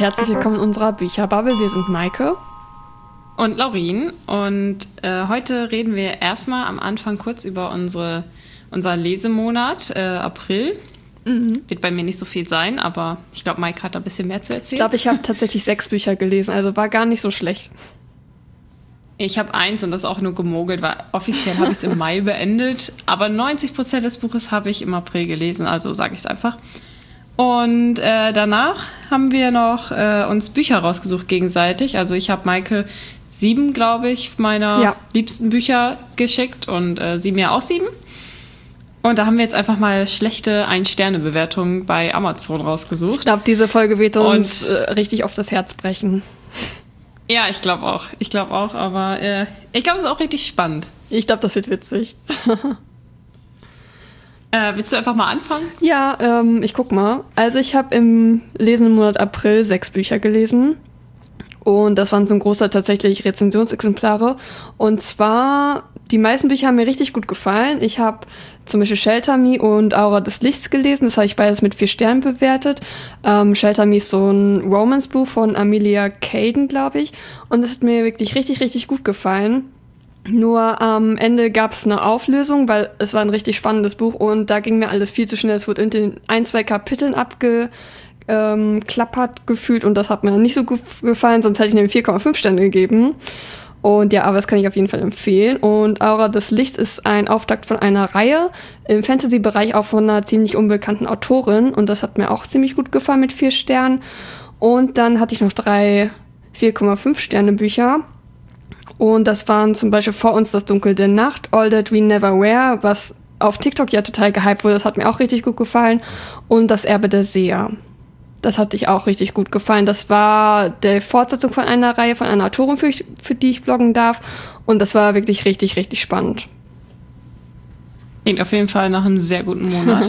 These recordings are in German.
herzlich willkommen in unserer Bücherbubble. Wir sind Maike und Laurin und heute reden wir erstmal am Anfang kurz über unser Lesemonat, April. Wird bei mir nicht so viel sein, aber ich glaube, Maike hat da ein bisschen mehr zu erzählen. Ich glaube, ich habe tatsächlich 6 Bücher gelesen, also war gar nicht so schlecht. Ich habe 1 und das auch nur gemogelt, weil offiziell habe ich es im Mai beendet, aber 90% des Buches habe ich im April gelesen, also sage ich es einfach. Und danach haben wir noch uns Bücher rausgesucht gegenseitig. Also ich habe Maike 7, glaube ich, meiner liebsten Bücher geschickt und sie mir auch 7. Und da haben wir jetzt einfach mal schlechte 1-Sterne-Bewertungen bei Amazon rausgesucht. Ich glaube, diese Folge wird uns richtig auf das Herz brechen. Ja, ich glaube auch. Aber ich glaube, es ist auch richtig spannend. Ich glaube, das wird witzig. Willst du einfach mal anfangen? Ja, ich guck mal. Also ich habe im lesenden Monat April 6 Bücher gelesen. Und das waren zum Großteil tatsächlich Rezensionsexemplare. Und zwar, die meisten Bücher haben mir richtig gut gefallen. Ich habe zum Beispiel Shelter Me und Aura des Lichts gelesen. Das habe ich beides mit 4 Sternen bewertet. Shelter Me ist so ein Romance-Buch von Amelia Caden, glaube ich. Und das hat mir wirklich richtig, richtig gut gefallen. Nur am Ende gab es eine Auflösung, weil es war ein richtig spannendes Buch und da ging mir alles viel zu schnell. Es wurde in den 1-2 Kapiteln abgeklappert gefühlt und das hat mir nicht so gut gefallen, sonst hätte ich ihm 4,5 Sterne gegeben. Und ja, aber das kann ich auf jeden Fall empfehlen. Und Aura des Lichts ist ein Auftakt von einer Reihe im Fantasy-Bereich, auch von einer ziemlich unbekannten Autorin. Und das hat mir auch ziemlich gut gefallen mit 4 Sternen. Und dann hatte ich noch 3 4,5 Sterne Bücher. Und das waren zum Beispiel Vor uns das Dunkel der Nacht, All That We Never Wear, was auf TikTok ja total gehypt wurde. Das hat mir auch richtig gut gefallen. Und Das Erbe der Seher. Das hat dich auch richtig gut gefallen. Das war die Fortsetzung von einer Reihe von einer Autorin, für die ich bloggen darf. Und das war wirklich richtig, richtig spannend. Klingt auf jeden Fall nach einem sehr guten Monat.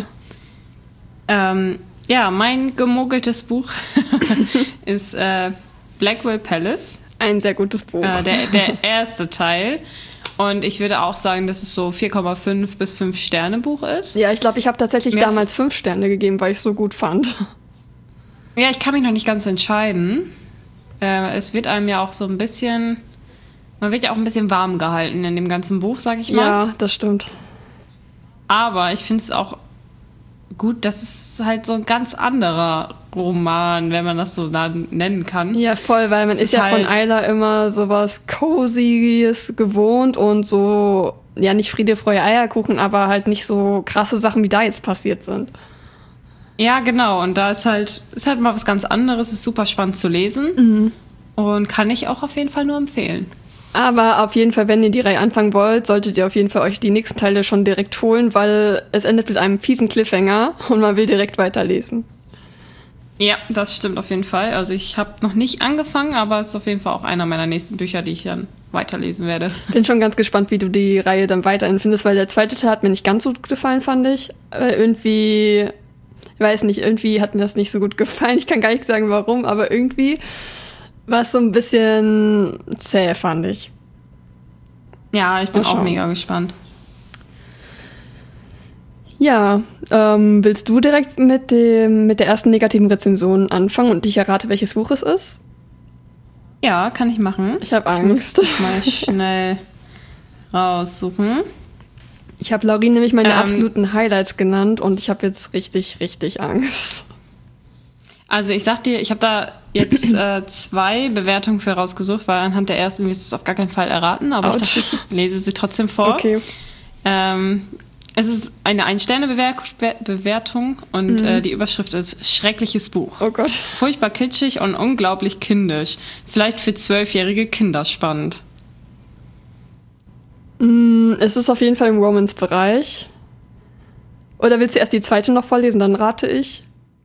Ja, mein gemogeltes Buch ist Blackwell Palace. Ein sehr gutes Buch. Der erste Teil. Und ich würde auch sagen, dass es so 4,5 bis 5 Sterne Buch ist. Ja, ich glaube, ich habe tatsächlich damals 5 Sterne gegeben, weil ich es so gut fand. Ja, ich kann mich noch nicht ganz entscheiden. Es wird einem ja auch so ein bisschen... Man wird ja auch ein bisschen warm gehalten in dem ganzen Buch, sag ich mal. Ja, das stimmt. Aber ich finde es auch gut, dass es halt so ein ganz anderer Roman, wenn man das so nennen kann. Ja, voll, weil man ist ja von Ayla immer sowas Cozyes gewohnt und so, ja, nicht Friede, Freude, Eierkuchen, aber halt nicht so krasse Sachen, wie da jetzt passiert sind. Ja, genau. Und da ist halt mal was ganz anderes, ist super spannend zu lesen und kann ich auch auf jeden Fall nur empfehlen. Aber auf jeden Fall, wenn ihr die Reihe anfangen wollt, solltet ihr auf jeden Fall euch die nächsten Teile schon direkt holen, weil es endet mit einem fiesen Cliffhanger und man will direkt weiterlesen. Ja, das stimmt auf jeden Fall. Also ich habe noch nicht angefangen, aber es ist auf jeden Fall auch einer meiner nächsten Bücher, die ich dann weiterlesen werde. Bin schon ganz gespannt, wie du die Reihe dann weiterhin findest, weil der zweite Teil hat mir nicht ganz so gut gefallen, fand ich. Irgendwie, ich weiß nicht, irgendwie hat mir das nicht so gut gefallen. Ich kann gar nicht sagen, warum, aber irgendwie war es so ein bisschen zäh, fand ich. Ja, ich bin auch mega gespannt. Ja, willst du direkt mit der ersten negativen Rezension anfangen und ich errate, welches Buch es ist? Ja, kann ich machen. Ich habe Angst. Ich muss mal schnell raussuchen. Ich habe Laurin nämlich meine absoluten Highlights genannt und ich habe jetzt richtig, richtig Angst. Also ich sag dir, ich habe da jetzt 2 Bewertungen für rausgesucht, weil anhand der ersten wirst du es auf gar keinen Fall erraten, aber ich dachte, ich lese sie trotzdem vor. Okay. Es ist eine 1-Sterne-Bewertung und die Überschrift ist Schreckliches Buch. Oh Gott. Furchtbar kitschig und unglaublich kindisch. Vielleicht für 12-jährige Kinder spannend. Es ist auf jeden Fall im Romance-Bereich. Oder willst du erst die zweite noch vorlesen, dann rate ich?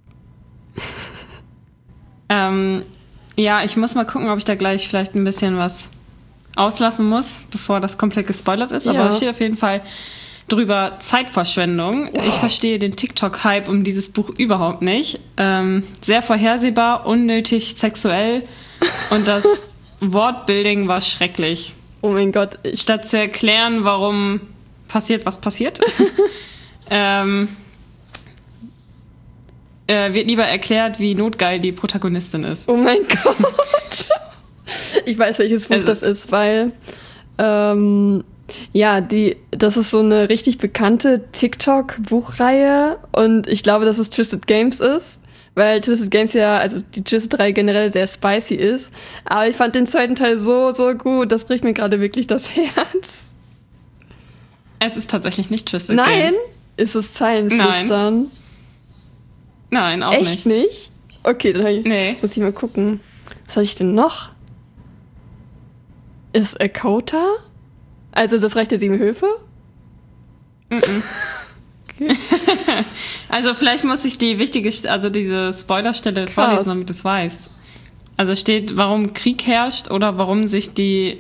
Ja, ich muss mal gucken, ob ich da gleich vielleicht ein bisschen was auslassen muss, bevor das komplett gespoilert ist. Aber es steht auf jeden Fall drüber Zeitverschwendung. Ich verstehe den TikTok-Hype um dieses Buch überhaupt nicht. Sehr vorhersehbar, unnötig sexuell und das Wortbuilding war schrecklich. Oh mein Gott. Statt zu erklären, warum passiert, was passiert, wird lieber erklärt, wie notgeil die Protagonistin ist. Oh mein Gott. Ich weiß, welches Buch das ist, weil das ist so eine richtig bekannte TikTok-Buchreihe und ich glaube, dass es Twisted Games ist, weil Twisted Games also die Twisted-Reihe generell sehr spicy ist. Aber ich fand den zweiten Teil so, so gut, das bricht mir gerade wirklich das Herz. Es ist tatsächlich nicht Twisted Games. Nein? Ist es Zeilenflüstern? Nein, auch Echt nicht? Okay, dann muss ich mal gucken. Was habe ich denn noch? Ist Akota? Also das Reich der 7 Höfe? Okay. Also vielleicht muss ich diese Spoilerstelle vorlesen, damit du es weißt. Also steht, warum Krieg herrscht oder warum sich die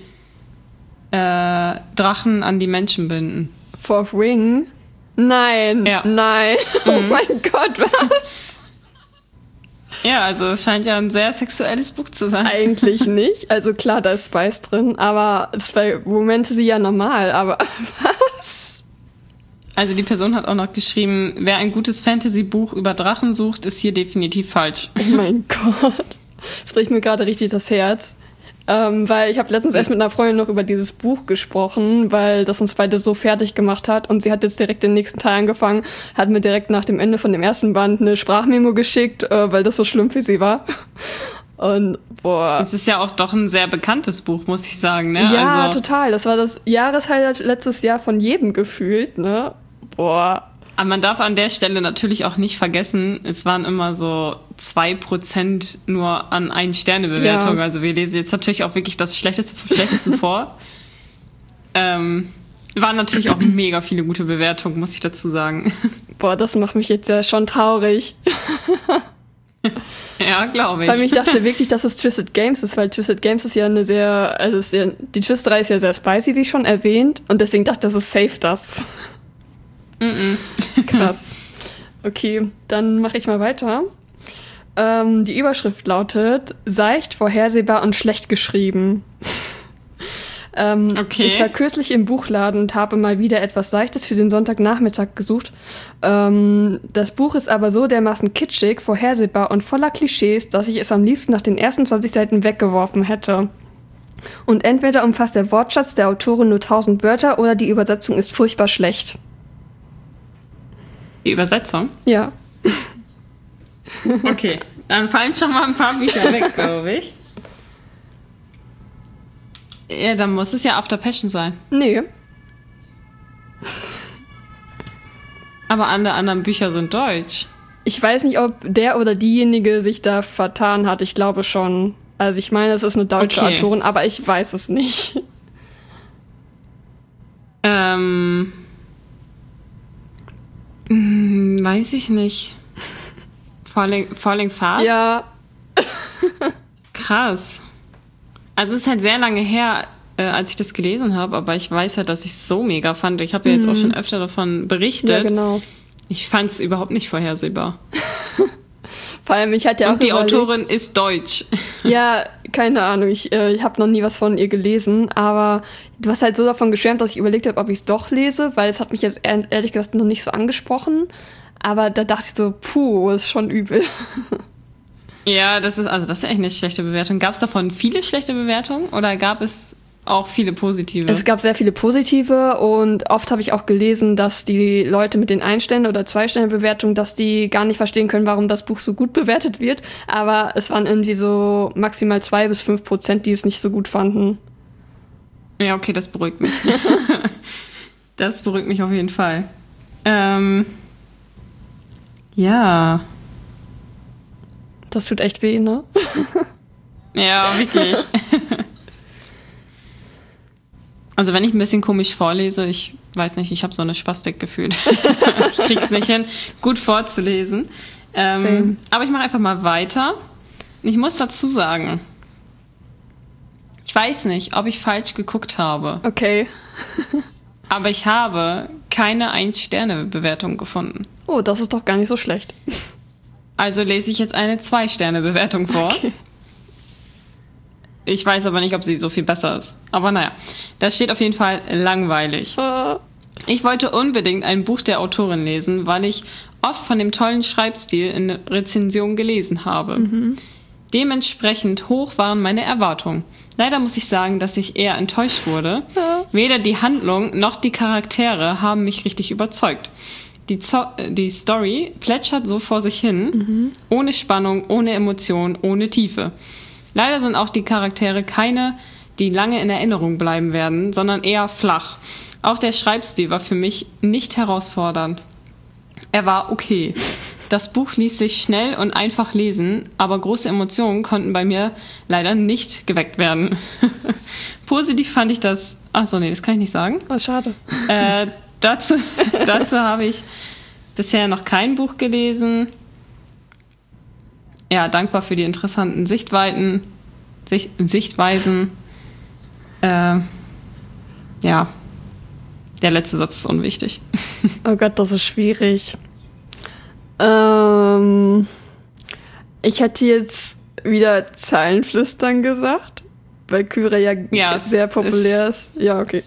Drachen an die Menschen binden. Fourth Ring? Nein, nein. Oh mein Gott, was? Ja, also es scheint ja ein sehr sexuelles Buch zu sein. Eigentlich nicht. Also klar, da ist Spice drin, aber es ist bei Romantasy ja normal, aber was? Also die Person hat auch noch geschrieben, wer ein gutes Fantasy-Buch über Drachen sucht, ist hier definitiv falsch. Oh mein Gott. Das bricht mir gerade richtig das Herz. Weil ich habe letztens erst mit einer Freundin noch über dieses Buch gesprochen, weil das uns beide so fertig gemacht hat. Und sie hat jetzt direkt den nächsten Teil angefangen, hat mir direkt nach dem Ende von dem ersten Band eine Sprachmemo geschickt, weil das so schlimm für sie war. Und boah. Es ist ja auch doch ein sehr bekanntes Buch, muss ich sagen, ne? Ja, also, total. Das war das Jahreshighlight letztes Jahr von jedem gefühlt, ne? Boah. Aber man darf an der Stelle natürlich auch nicht vergessen, es waren immer so 2% nur an 1-Sterne-Bewertung. Ja. Also wir lesen jetzt natürlich auch wirklich das Schlechteste vom Schlechtesten vor. Waren natürlich auch mega viele gute Bewertungen, muss ich dazu sagen. Boah, das macht mich jetzt ja schon traurig. Ja, glaube ich. Weil ich dachte wirklich, dass es Twisted Games ist, weil Twisted Games ist ja eine die Twisterei ist ja sehr spicy, wie schon erwähnt. Und deswegen dachte ich, das ist safe das. Krass. Okay, dann mache ich mal weiter. Die Überschrift lautet: Seicht, vorhersehbar und schlecht geschrieben. Okay. Ich war kürzlich im Buchladen und habe mal wieder etwas Seichtes für den Sonntagnachmittag gesucht. Das Buch ist aber so dermaßen kitschig, vorhersehbar und voller Klischees, dass ich es am liebsten nach den ersten 20 Seiten weggeworfen hätte. Und entweder umfasst der Wortschatz der Autorin nur 1000 Wörter oder die Übersetzung ist furchtbar schlecht. Die Übersetzung? Ja. Okay, dann fallen schon mal ein paar Bücher weg, glaube ich. Ja, dann muss es ja After Passion sein. Nee. Aber alle anderen Bücher sind deutsch. Ich weiß nicht, ob der oder diejenige sich da vertan hat. Ich glaube schon. Also ich meine, es ist eine deutsche Autorin, aber ich weiß es nicht. Weiß ich nicht. Falling Fast? Ja. Krass. Also es ist halt sehr lange her, als ich das gelesen habe, aber ich weiß halt, dass ich es so mega fand. Ich habe ja jetzt auch schon öfter davon berichtet. Ja, genau. Ich fand es überhaupt nicht vorhersehbar. Vor allem, ich hatte ja auch Und die Autorin ist deutsch. Ja, keine Ahnung. Ich habe noch nie was von ihr gelesen, aber du hast halt so davon geschwärmt, dass ich überlegt habe, ob ich es doch lese, weil es hat mich jetzt ehrlich gesagt noch nicht so angesprochen. Aber da dachte ich so, ist schon übel. Ja, das ist echt eine schlechte Bewertung. Gab es davon viele schlechte Bewertungen oder gab es auch viele positive? Es gab sehr viele positive und oft habe ich auch gelesen, dass die Leute mit den 1-Sterne- oder 2-Sterne-Bewertungen, dass die gar nicht verstehen können, warum das Buch so gut bewertet wird. Aber es waren irgendwie so maximal 2-5%, die es nicht so gut fanden. Ja, okay, das beruhigt mich. Das beruhigt mich auf jeden Fall. Ja. Das tut echt weh, ne? Ja, wirklich. Also wenn ich ein bisschen komisch vorlese, ich weiß nicht, ich habe so eine Spastik gefühlt. Ich krieg's nicht hin, gut vorzulesen. Aber ich mache einfach mal weiter. Ich muss dazu sagen, ich weiß nicht, ob ich falsch geguckt habe. Okay. Aber ich habe keine 1-Sterne-Bewertung gefunden. Oh, das ist doch gar nicht so schlecht. Also lese ich jetzt eine 2-Sterne-Bewertung vor. Okay. Ich weiß aber nicht, ob sie so viel besser ist. Aber naja, da steht auf jeden Fall langweilig. Ich wollte unbedingt ein Buch der Autorin lesen, weil ich oft von dem tollen Schreibstil in Rezensionen gelesen habe. Dementsprechend hoch waren meine Erwartungen. Leider muss ich sagen, dass ich eher enttäuscht wurde. Weder die Handlung noch die Charaktere haben mich richtig überzeugt. Die Story plätschert so vor sich hin, ohne Spannung, ohne Emotion, ohne Tiefe. Leider sind auch die Charaktere keine, die lange in Erinnerung bleiben werden, sondern eher flach. Auch der Schreibstil war für mich nicht herausfordernd. Er war okay. Das Buch ließ sich schnell und einfach lesen, aber große Emotionen konnten bei mir leider nicht geweckt werden. Positiv fand ich das... Achso, nee, das kann ich nicht sagen. Oh, schade. Dazu habe ich bisher noch kein Buch gelesen. Ja, dankbar für die interessanten Sichtweisen. Ja, der letzte Satz ist unwichtig. Oh Gott, das ist schwierig. Ich hätte jetzt wieder Zeilenflüstern gesagt, weil Kyra ja sehr populär ist. Ja, okay.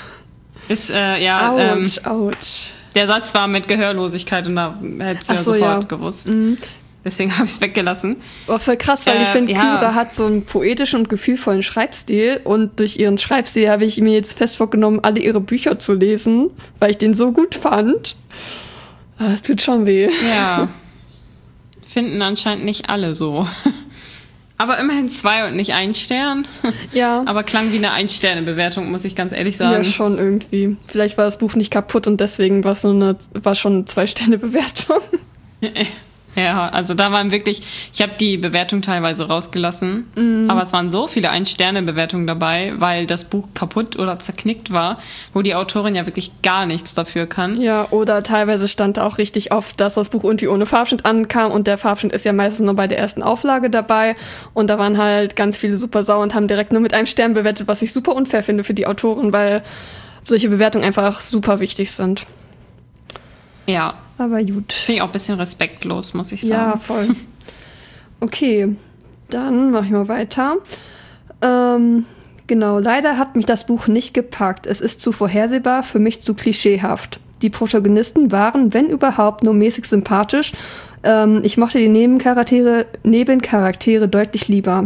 Autsch. Der Satz war mit Gehörlosigkeit und da hättest du sofort gewusst. Deswegen habe ich es weggelassen. Oh, voll krass, weil ich finde, Kyra hat so einen poetischen und gefühlvollen Schreibstil und durch ihren Schreibstil habe ich mir jetzt fest vorgenommen, alle ihre Bücher zu lesen, weil ich den so gut fand. Es tut schon weh. Ja, finden anscheinend nicht alle so. Aber immerhin 2 und nicht 1 Stern. Ja. Aber klang wie eine 1-Sterne-Bewertung, muss ich ganz ehrlich sagen. Ja, schon irgendwie. Vielleicht war das Buch nicht kaputt und deswegen war schon eine 2-Sterne-Bewertung. Ja, also da waren wirklich, ich habe die Bewertung teilweise rausgelassen, aber es waren so viele 1-Sterne-Bewertungen dabei, weil das Buch kaputt oder zerknickt war, wo die Autorin ja wirklich gar nichts dafür kann. Ja, oder teilweise stand auch richtig oft, dass das Buch irgendwie ohne Farbschnitt ankam und der Farbschnitt ist ja meistens nur bei der ersten Auflage dabei und da waren halt ganz viele super sauer und haben direkt nur mit einem Stern bewertet, was ich super unfair finde für die Autorin, weil solche Bewertungen einfach super wichtig sind. Ja. Aber gut. Finde ich auch ein bisschen respektlos, muss ich sagen. Ja, voll. Okay, dann mache ich mal weiter. Genau, leider hat mich das Buch nicht gepackt. Es ist zu vorhersehbar, für mich zu klischeehaft. Die Protagonisten waren, wenn überhaupt, nur mäßig sympathisch. Ich mochte die Nebencharaktere deutlich lieber.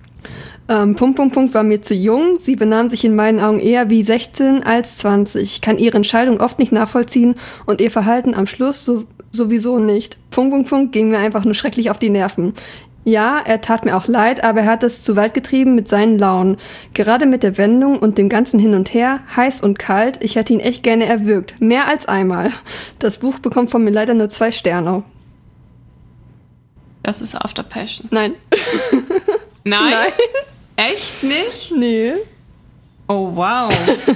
War mir zu jung. Sie benahm sich in meinen Augen eher wie 16 als 20. Kann ihre Entscheidung oft nicht nachvollziehen und ihr Verhalten am Schluss sowieso nicht. Ging mir einfach nur schrecklich auf die Nerven. Ja, er tat mir auch leid, aber er hat es zu weit getrieben mit seinen Launen. Gerade mit der Wendung und dem ganzen Hin und Her, heiß und kalt, ich hätte ihn echt gerne erwürgt. Mehr als einmal. Das Buch bekommt von mir leider nur 2 Sterne. Das ist After Passion. Nein. Nein? Echt nicht? Nee. Oh, wow.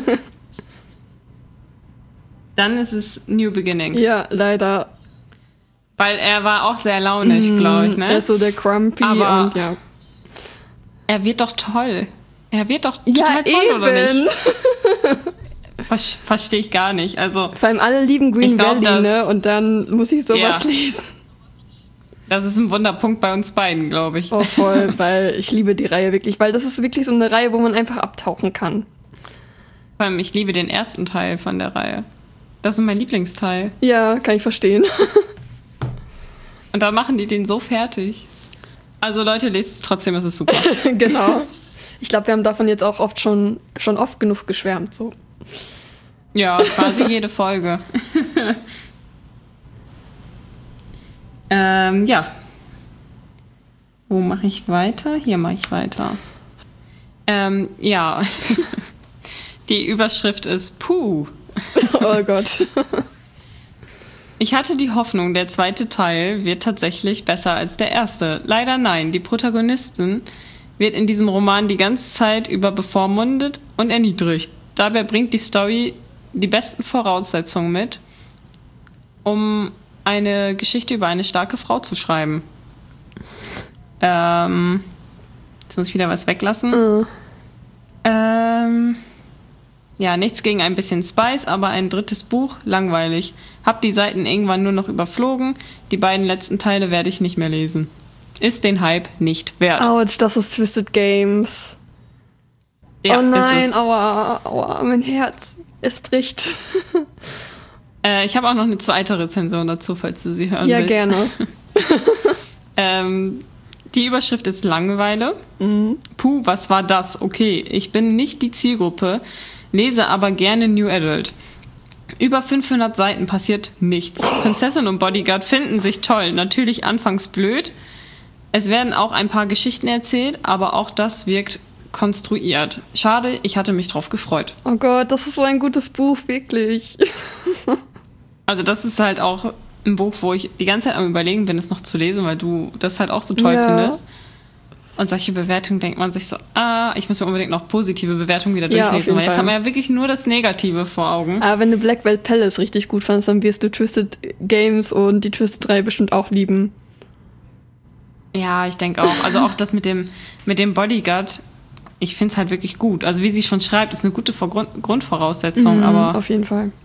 Dann ist es New Beginnings. Ja, leider. Weil er war auch sehr launisch, glaube ich, ne? Er ist so der Grumpy aber und ja. Er wird doch toll. Er wird doch total toll, eben. Oder nicht? Verstehe ich gar nicht. Also, vor allem alle lieben Green Valley, ne? Und dann muss ich sowas lesen. Das ist ein Wunderpunkt bei uns beiden, glaube ich. Oh, voll, weil ich liebe die Reihe wirklich. Weil das ist wirklich so eine Reihe, wo man einfach abtauchen kann. Vor allem, ich liebe den ersten Teil von der Reihe. Das ist mein Lieblingsteil. Ja, kann ich verstehen. Und da machen die den so fertig. Also Leute, lest es trotzdem, es ist super. Genau. Ich glaube, wir haben davon jetzt auch schon oft genug geschwärmt. So. Ja, quasi jede Folge. Ja. Wo mache ich weiter? Hier mache ich weiter. Ja. Die Überschrift ist Puh. Oh Gott. Ich hatte die Hoffnung, der zweite Teil wird tatsächlich besser als der erste. Leider nein. Die Protagonistin wird in diesem Roman die ganze Zeit über bevormundet und erniedrigt. Dabei bringt die Story die besten Voraussetzungen mit, um eine Geschichte über eine starke Frau zu schreiben. Jetzt muss ich wieder was weglassen. Ja, nichts gegen ein bisschen Spice, aber ein drittes Buch, langweilig. Hab die Seiten irgendwann nur noch überflogen. Die beiden letzten Teile werde ich nicht mehr lesen. Ist den Hype nicht wert. Autsch, das ist Twisted Games. Ja, oh nein, aua, mein Herz. Es bricht. Ich habe auch noch eine zweite Rezension dazu, falls du sie hören willst. Ja, gerne. Die Überschrift ist Langeweile. Puh, was war das? Okay, ich bin nicht die Zielgruppe, lese aber gerne New Adult. Über 500 Seiten passiert nichts. Prinzessin und Bodyguard finden sich toll. Natürlich anfangs blöd. Es werden auch ein paar Geschichten erzählt, aber auch das wirkt konstruiert. Schade, ich hatte mich drauf gefreut. Oh Gott, das ist so ein gutes Buch, wirklich. Also das ist halt auch ein Buch, wo ich die ganze Zeit am Überlegen bin, es noch zu lesen, weil du das halt auch so toll findest. Und solche Bewertungen denkt man sich so, ich muss mir unbedingt noch positive Bewertungen wieder durchlesen, weil jetzt haben wir ja wirklich nur das Negative vor Augen. Aber wenn du Blackwell Palace richtig gut fandest, dann wirst du Twisted Games und die Twisted 3 bestimmt auch lieben. Ja, ich denke auch. Also auch das mit dem Bodyguard, ich finde es halt wirklich gut. Also wie sie schon schreibt, ist eine gute Grundvoraussetzung. Aber auf jeden Fall.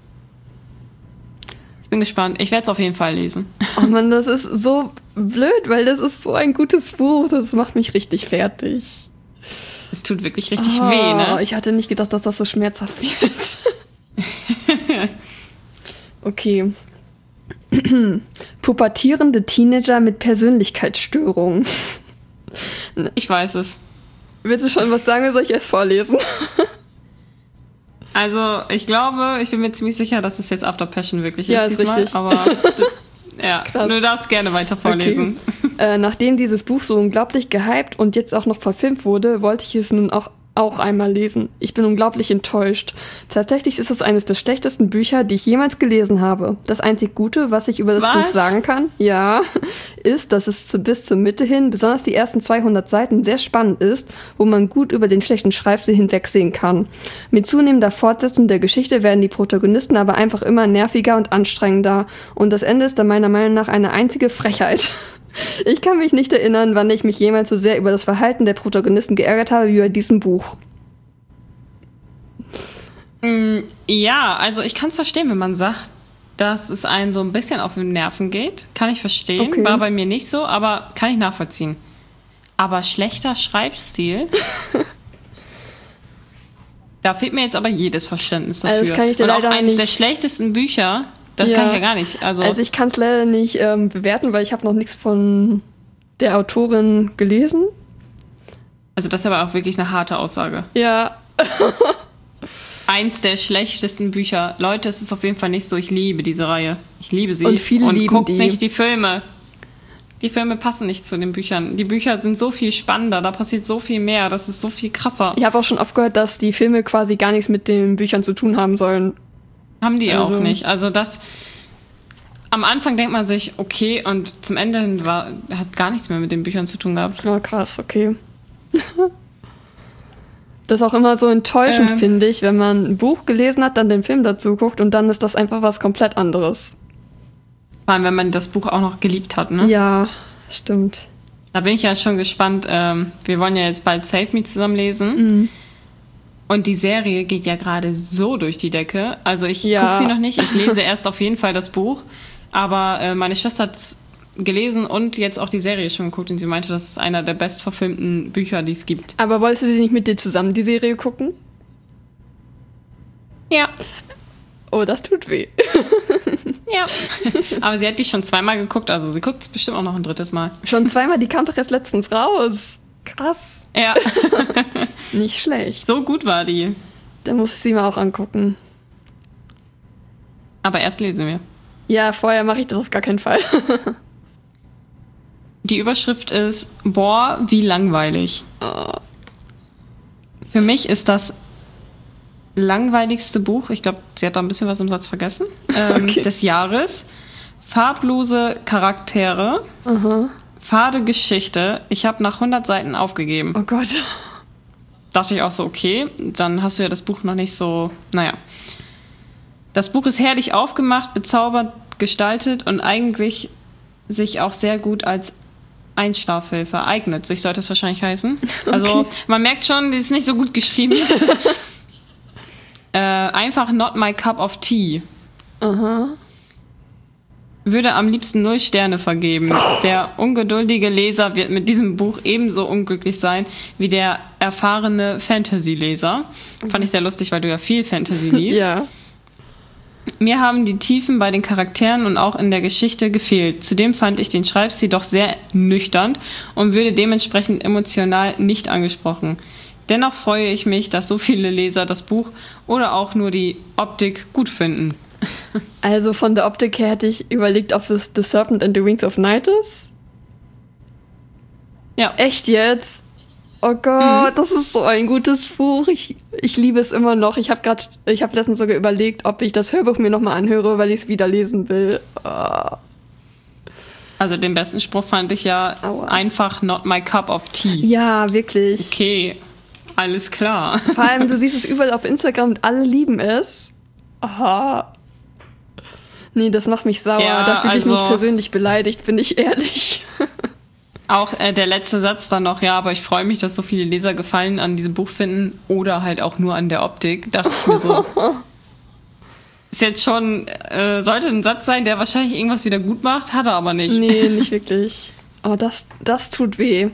Ich bin gespannt. Ich werde es auf jeden Fall lesen. Oh Mann, das ist so blöd, weil das ist so ein gutes Buch. Das macht mich richtig fertig. Es tut wirklich richtig weh, ne? Ich hatte nicht gedacht, dass das so schmerzhaft wird. Okay. Pubertierende Teenager mit Persönlichkeitsstörungen. Ich weiß es. Willst du schon was sagen, oder soll ich erst vorlesen? Also, ich glaube, ich bin mir ziemlich sicher, dass es jetzt After Passion wirklich ja, ist diesmal. Richtig. Aber ja, krass. Du darfst gerne weiter vorlesen. Okay. Nachdem dieses Buch so unglaublich gehypt und jetzt auch noch verfilmt wurde, wollte ich es nun auch einmal lesen. Ich bin unglaublich enttäuscht. Tatsächlich ist es eines der schlechtesten Bücher, die ich jemals gelesen habe. Das einzig Gute, was ich über das Buch sagen kann, ist, dass es bis zur Mitte hin, besonders die ersten 200 Seiten, sehr spannend ist, wo man gut über den schlechten Schreibstil hinwegsehen kann. Mit zunehmender Fortsetzung der Geschichte werden die Protagonisten aber einfach immer nerviger und anstrengender. Und das Ende ist dann meiner Meinung nach eine einzige Frechheit. Ich kann mich nicht erinnern, wann ich mich jemals so sehr über das Verhalten der Protagonisten geärgert habe wie bei diesem Buch. Ja, also ich kann es verstehen, wenn man sagt, dass es einen so ein bisschen auf den Nerven geht. Kann ich verstehen. Okay. War bei mir nicht so, aber kann ich nachvollziehen. Aber schlechter Schreibstil... Da fehlt mir jetzt aber jedes Verständnis dafür. Also das kann ich dir und leider auch eines nicht. Der schlechtesten Bücher... Das kann ich ja gar nicht. Also ich kann es leider nicht bewerten, weil ich habe noch nichts von der Autorin gelesen. Also das ist aber auch wirklich eine harte Aussage. Ja. Eins der schlechtesten Bücher. Leute, es ist auf jeden Fall nicht so. Ich liebe diese Reihe. Ich liebe sie. Und viele lieben guckt die. Nicht die Filme. Die Filme passen nicht zu den Büchern. Die Bücher sind so viel spannender. Da passiert so viel mehr. Das ist so viel krasser. Ich habe auch schon oft gehört, dass die Filme quasi gar nichts mit den Büchern zu tun haben sollen. Haben die auch nicht. Also das... Am Anfang denkt man sich, okay, und zum Ende hin hat gar nichts mehr mit den Büchern zu tun gehabt. Oh, krass, okay. Das ist auch immer so enttäuschend, finde ich, wenn man ein Buch gelesen hat, dann den Film dazu guckt und dann ist das einfach was komplett anderes. Vor allem, wenn man das Buch auch noch geliebt hat, ne? Ja, stimmt. Da bin ich ja schon gespannt. Wir wollen ja jetzt bald Save Me zusammen lesen. Mhm. Und die Serie geht ja gerade so durch die Decke. Also ich gucke sie noch nicht. Ich lese erst auf jeden Fall das Buch. Aber meine Schwester hat es gelesen und jetzt auch die Serie schon geguckt. Und sie meinte, das ist einer der bestverfilmten Bücher, die es gibt. Aber wolltest du sie nicht mit dir zusammen die Serie gucken? Ja. Oh, das tut weh. Ja. Aber sie hat die schon zweimal geguckt. Also sie guckt es bestimmt auch noch ein drittes Mal. Schon zweimal? Die kam doch erst letztens raus. Krass. Ja. Nicht schlecht. So gut war die. Da muss ich sie mal auch angucken. Aber erst lesen wir. Ja, vorher mache ich das auf gar keinen Fall. Die Überschrift ist, boah, wie langweilig. Oh. Für mich ist das langweiligste Buch, ich glaube, sie hat da ein bisschen was im Satz vergessen, des Jahres. Farblose Charaktere. Aha. Fade Geschichte. Ich habe nach 100 Seiten aufgegeben. Oh Gott. Dachte ich auch so, okay, dann hast du ja das Buch noch nicht so, naja. Das Buch ist herrlich aufgemacht, bezaubert gestaltet und eigentlich sich auch sehr gut als Einschlafhilfe eignet. Sich sollte es wahrscheinlich heißen. Also man merkt schon, die ist nicht so gut geschrieben. Einfach not my cup of tea. Aha. Würde am liebsten 0 Sterne vergeben. Der ungeduldige Leser wird mit diesem Buch ebenso unglücklich sein wie der erfahrene Fantasy-Leser. Fand ich sehr lustig, weil du ja viel Fantasy liest. Ja. Mir haben die Tiefen bei den Charakteren und auch in der Geschichte gefehlt. Zudem fand ich den Schreibstil doch sehr nüchtern und würde dementsprechend emotional nicht angesprochen. Dennoch freue ich mich, dass so viele Leser das Buch oder auch nur die Optik gut finden. Also von der Optik her hätte ich überlegt, ob es The Serpent and the Wings of Night ist. Ja. Echt jetzt? Oh Gott, das ist so ein gutes Buch. Ich liebe es immer noch. Ich habe letztens sogar überlegt, ob ich das Hörbuch mir nochmal anhöre, weil ich es wieder lesen will. Oh. Also den besten Spruch fand ich ja einfach not my cup of tea. Ja, wirklich. Okay, alles klar. Vor allem, du siehst es überall auf Instagram und alle lieben es. Oh. Nee, das macht mich sauer. Ja, da fühle ich mich also persönlich beleidigt, bin ich ehrlich. Auch der letzte Satz dann noch, ja, aber ich freue mich, dass so viele Leser Gefallen an diesem Buch finden oder halt auch nur an der Optik. Dachte ich mir so, ist jetzt schon, sollte ein Satz sein, der wahrscheinlich irgendwas wieder gut macht, hat er aber nicht. Nee, nicht wirklich. Oh, das tut weh.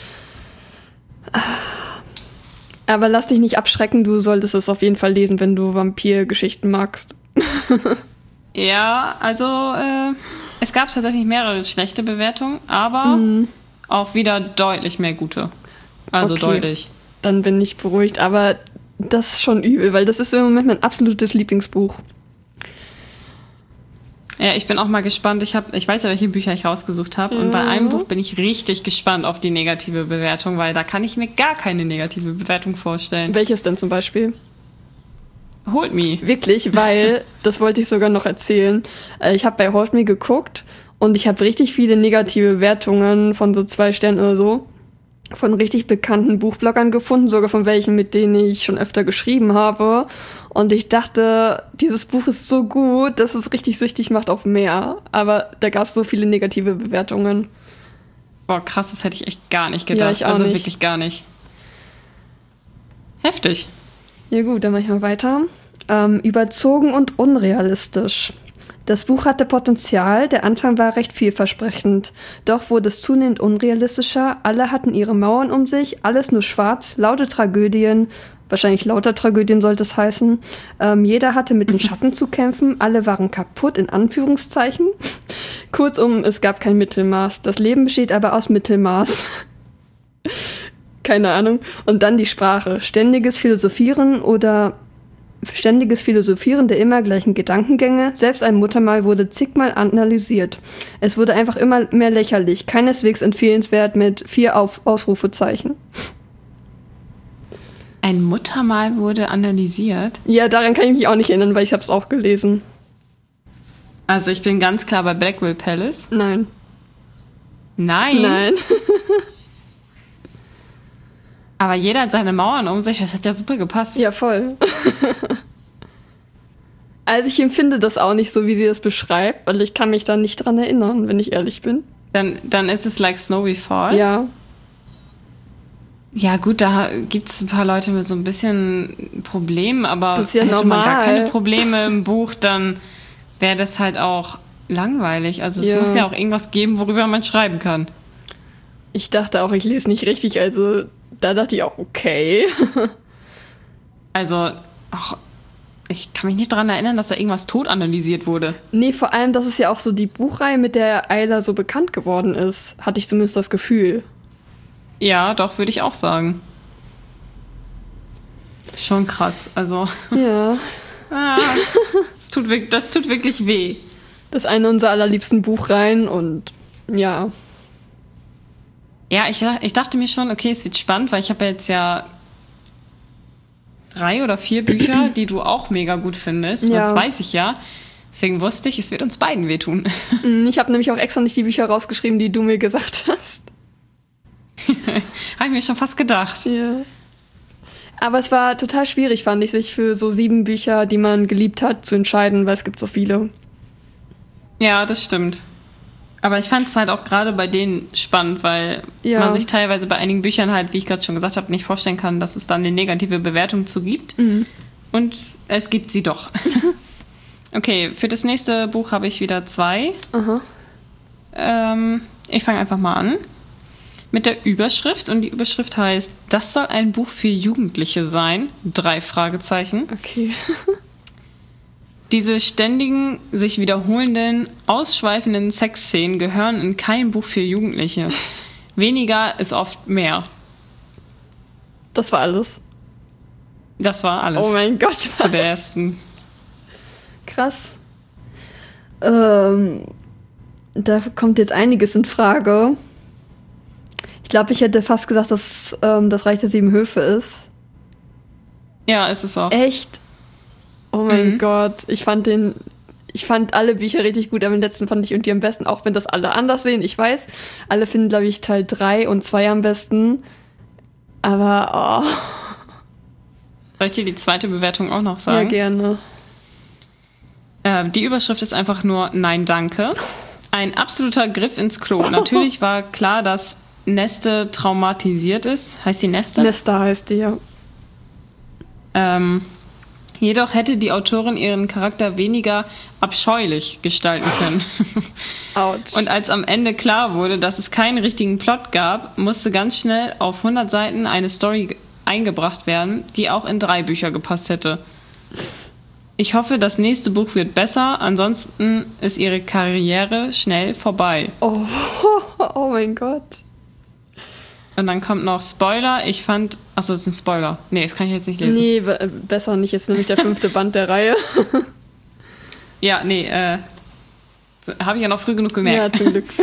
Aber lass dich nicht abschrecken, du solltest es auf jeden Fall lesen, wenn du Vampirgeschichten magst. Ja, also es gab tatsächlich mehrere schlechte Bewertungen, aber auch wieder deutlich mehr gute. Also Okay. deutlich. Dann bin ich beruhigt, aber das ist schon übel, weil das ist im Moment mein absolutes Lieblingsbuch. Ja, ich bin auch mal gespannt. Ich weiß ja, welche Bücher ich rausgesucht habe. Und bei einem Buch bin ich richtig gespannt auf die negative Bewertung, weil da kann ich mir gar keine negative Bewertung vorstellen. Welches denn zum Beispiel? Hold Me. Wirklich, weil, das wollte ich sogar noch erzählen, ich habe bei Hold Me geguckt und ich habe richtig viele negative Wertungen von so 2 Sternen oder so von richtig bekannten Buchbloggern gefunden, sogar von welchen, mit denen ich schon öfter geschrieben habe. Und ich dachte, dieses Buch ist so gut, dass es richtig süchtig macht auf mehr. Aber da gab es so viele negative Bewertungen. Boah, krass, das hätte ich echt gar nicht gedacht. Ja, ich auch also nicht. wirklich gar nicht. Heftig. Ja gut, dann mache ich mal weiter. Überzogen und unrealistisch. Das Buch hatte Potenzial, der Anfang war recht vielversprechend. Doch wurde es zunehmend unrealistischer, alle hatten ihre Mauern um sich, alles nur schwarz, laute Tragödien, wahrscheinlich lauter Tragödien sollte es heißen. Jeder hatte mit den Schatten zu kämpfen, alle waren kaputt, in Anführungszeichen. Kurzum, es gab kein Mittelmaß. Das Leben besteht aber aus Mittelmaß. Keine Ahnung. Und dann die Sprache. Ständiges Philosophieren der immer gleichen Gedankengänge. Selbst ein Muttermal wurde zigmal analysiert. Es wurde einfach immer mehr lächerlich. Keineswegs empfehlenswert mit 4 Ausrufezeichen. Ein Muttermal wurde analysiert. Ja, daran kann ich mich auch nicht erinnern, weil ich habe es auch gelesen. Also ich bin ganz klar bei Blackwell Palace. Nein. Nein. Nein. Aber jeder hat seine Mauern um sich. Das hat ja super gepasst. Ja, voll. Also ich empfinde das auch nicht so, wie sie das beschreibt, weil ich kann mich da nicht dran erinnern, wenn ich ehrlich bin. Dann ist es like Snow We Fall. Ja. Ja gut, da gibt es ein paar Leute mit so ein bisschen Problemen, aber Das ist ja hätte man gar normal. keine Probleme im Buch, dann wäre das halt auch langweilig. Also es Ja. muss ja auch irgendwas geben, worüber man schreiben kann. Ich dachte auch, ich lese nicht richtig, also da dachte ich auch, okay. Also, ich kann mich nicht daran erinnern, dass da irgendwas tot analysiert wurde. Nee, vor allem, das ist ja auch so die Buchreihe, mit der Ayla so bekannt geworden ist. Hatte ich zumindest das Gefühl. Ja, doch, würde ich auch sagen. Das ist schon krass. Also, Ja. das tut wirklich weh. Das ist eine unserer allerliebsten Buchreihen und ja. Ja, ich dachte mir schon, okay, es wird spannend, weil ich habe ja jetzt ja 3 oder 4 Bücher, die du auch mega gut findest. Ja. Das weiß ich ja. Deswegen wusste ich, es wird uns beiden wehtun. Ich habe nämlich auch extra nicht die Bücher rausgeschrieben, die du mir gesagt hast. Habe ich mir schon fast gedacht. Ja. Aber es war total schwierig, fand ich, sich für so 7 Bücher, die man geliebt hat, zu entscheiden, weil es gibt so viele. Ja, das stimmt. Aber ich fand es halt auch gerade bei denen spannend, weil Ja. man sich teilweise bei einigen Büchern halt, wie ich gerade schon gesagt habe, nicht vorstellen kann, dass es dann eine negative Bewertung zu gibt. Und es gibt sie doch. Okay, für das nächste Buch habe ich wieder 2. Aha. Ich fange einfach mal an mit der Überschrift. Und die Überschrift heißt, das soll ein Buch für Jugendliche sein. 3 Fragezeichen. Okay. Diese ständigen, sich wiederholenden, ausschweifenden Sexszenen gehören in kein Buch für Jugendliche. Weniger ist oft mehr. Das war alles. Das war alles. Oh mein Gott, was? Zu der ersten. Krass. Da kommt jetzt einiges in Frage. Ich glaube, ich hätte fast gesagt, dass das Reich der 7 Höfe ist. Ja, ist es auch. Echt? Oh mein Gott. Ich fand alle Bücher richtig gut, aber den letzten fand ich irgendwie am besten, auch wenn das alle anders sehen. Ich weiß, alle finden, glaube ich, Teil 3 und 2 am besten. Aber, Soll ich dir die zweite Bewertung auch noch sagen? Ja, gerne. Die Überschrift ist einfach nur Nein, danke. Ein absoluter Griff ins Klo. Natürlich war klar, dass Neste traumatisiert ist. Heißt die Neste? Nesta heißt die, ja. Jedoch hätte die Autorin ihren Charakter weniger abscheulich gestalten können. Autsch. Und als am Ende klar wurde, dass es keinen richtigen Plot gab, musste ganz schnell auf 100 Seiten eine Story eingebracht werden, die auch in 3 Bücher gepasst hätte. Ich hoffe, das nächste Buch wird besser, ansonsten ist ihre Karriere schnell vorbei. Oh mein Gott. Und dann kommt noch Spoiler. Ich fand... Achso, das ist ein Spoiler. Nee, das kann ich jetzt nicht lesen. Nee, besser nicht. Jetzt nämlich der 5. Band der Reihe. Ja, nee, habe ich ja noch früh genug gemerkt. Ja, zum Glück.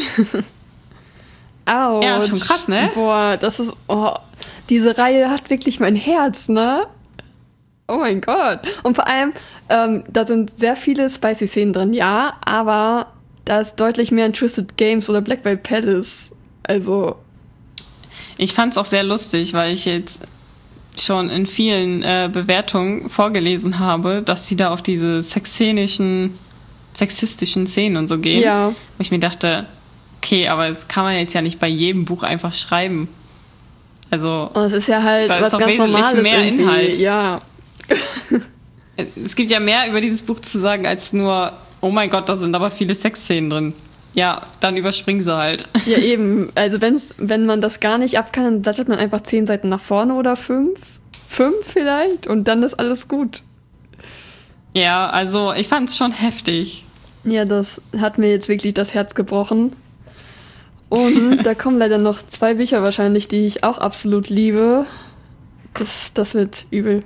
Autsch. Ja, ist schon krass, ne? Boah, das ist... Oh, diese Reihe hat wirklich mein Herz, ne? Oh mein Gott. Und vor allem, da sind sehr viele spicy Szenen drin, ja, aber da ist deutlich mehr in Twisted Games oder Black Veil Palace. Also... Ich fand es auch sehr lustig, weil ich jetzt schon in vielen Bewertungen vorgelesen habe, dass sie da auf diese sexistischen Szenen und so gehen. Ja. Wo ich mir dachte, okay, aber das kann man jetzt ja nicht bei jedem Buch einfach schreiben. Also, und es ist ja halt da was ist ganz wesentlich Normales mehr irgendwie. Inhalt. Ja. Es gibt ja mehr über dieses Buch zu sagen, als nur, oh mein Gott, da sind aber viele Sexszenen drin. Ja, dann überspringen sie halt. Ja, eben. Also wenn man das gar nicht ab kann, dann blättert man einfach 10 Seiten nach vorne oder 5. 5 vielleicht und dann ist alles gut. Ja, also ich fand es schon heftig. Ja, das hat mir jetzt wirklich das Herz gebrochen. Und da kommen leider noch 2 Bücher wahrscheinlich, die ich auch absolut liebe. Das wird übel.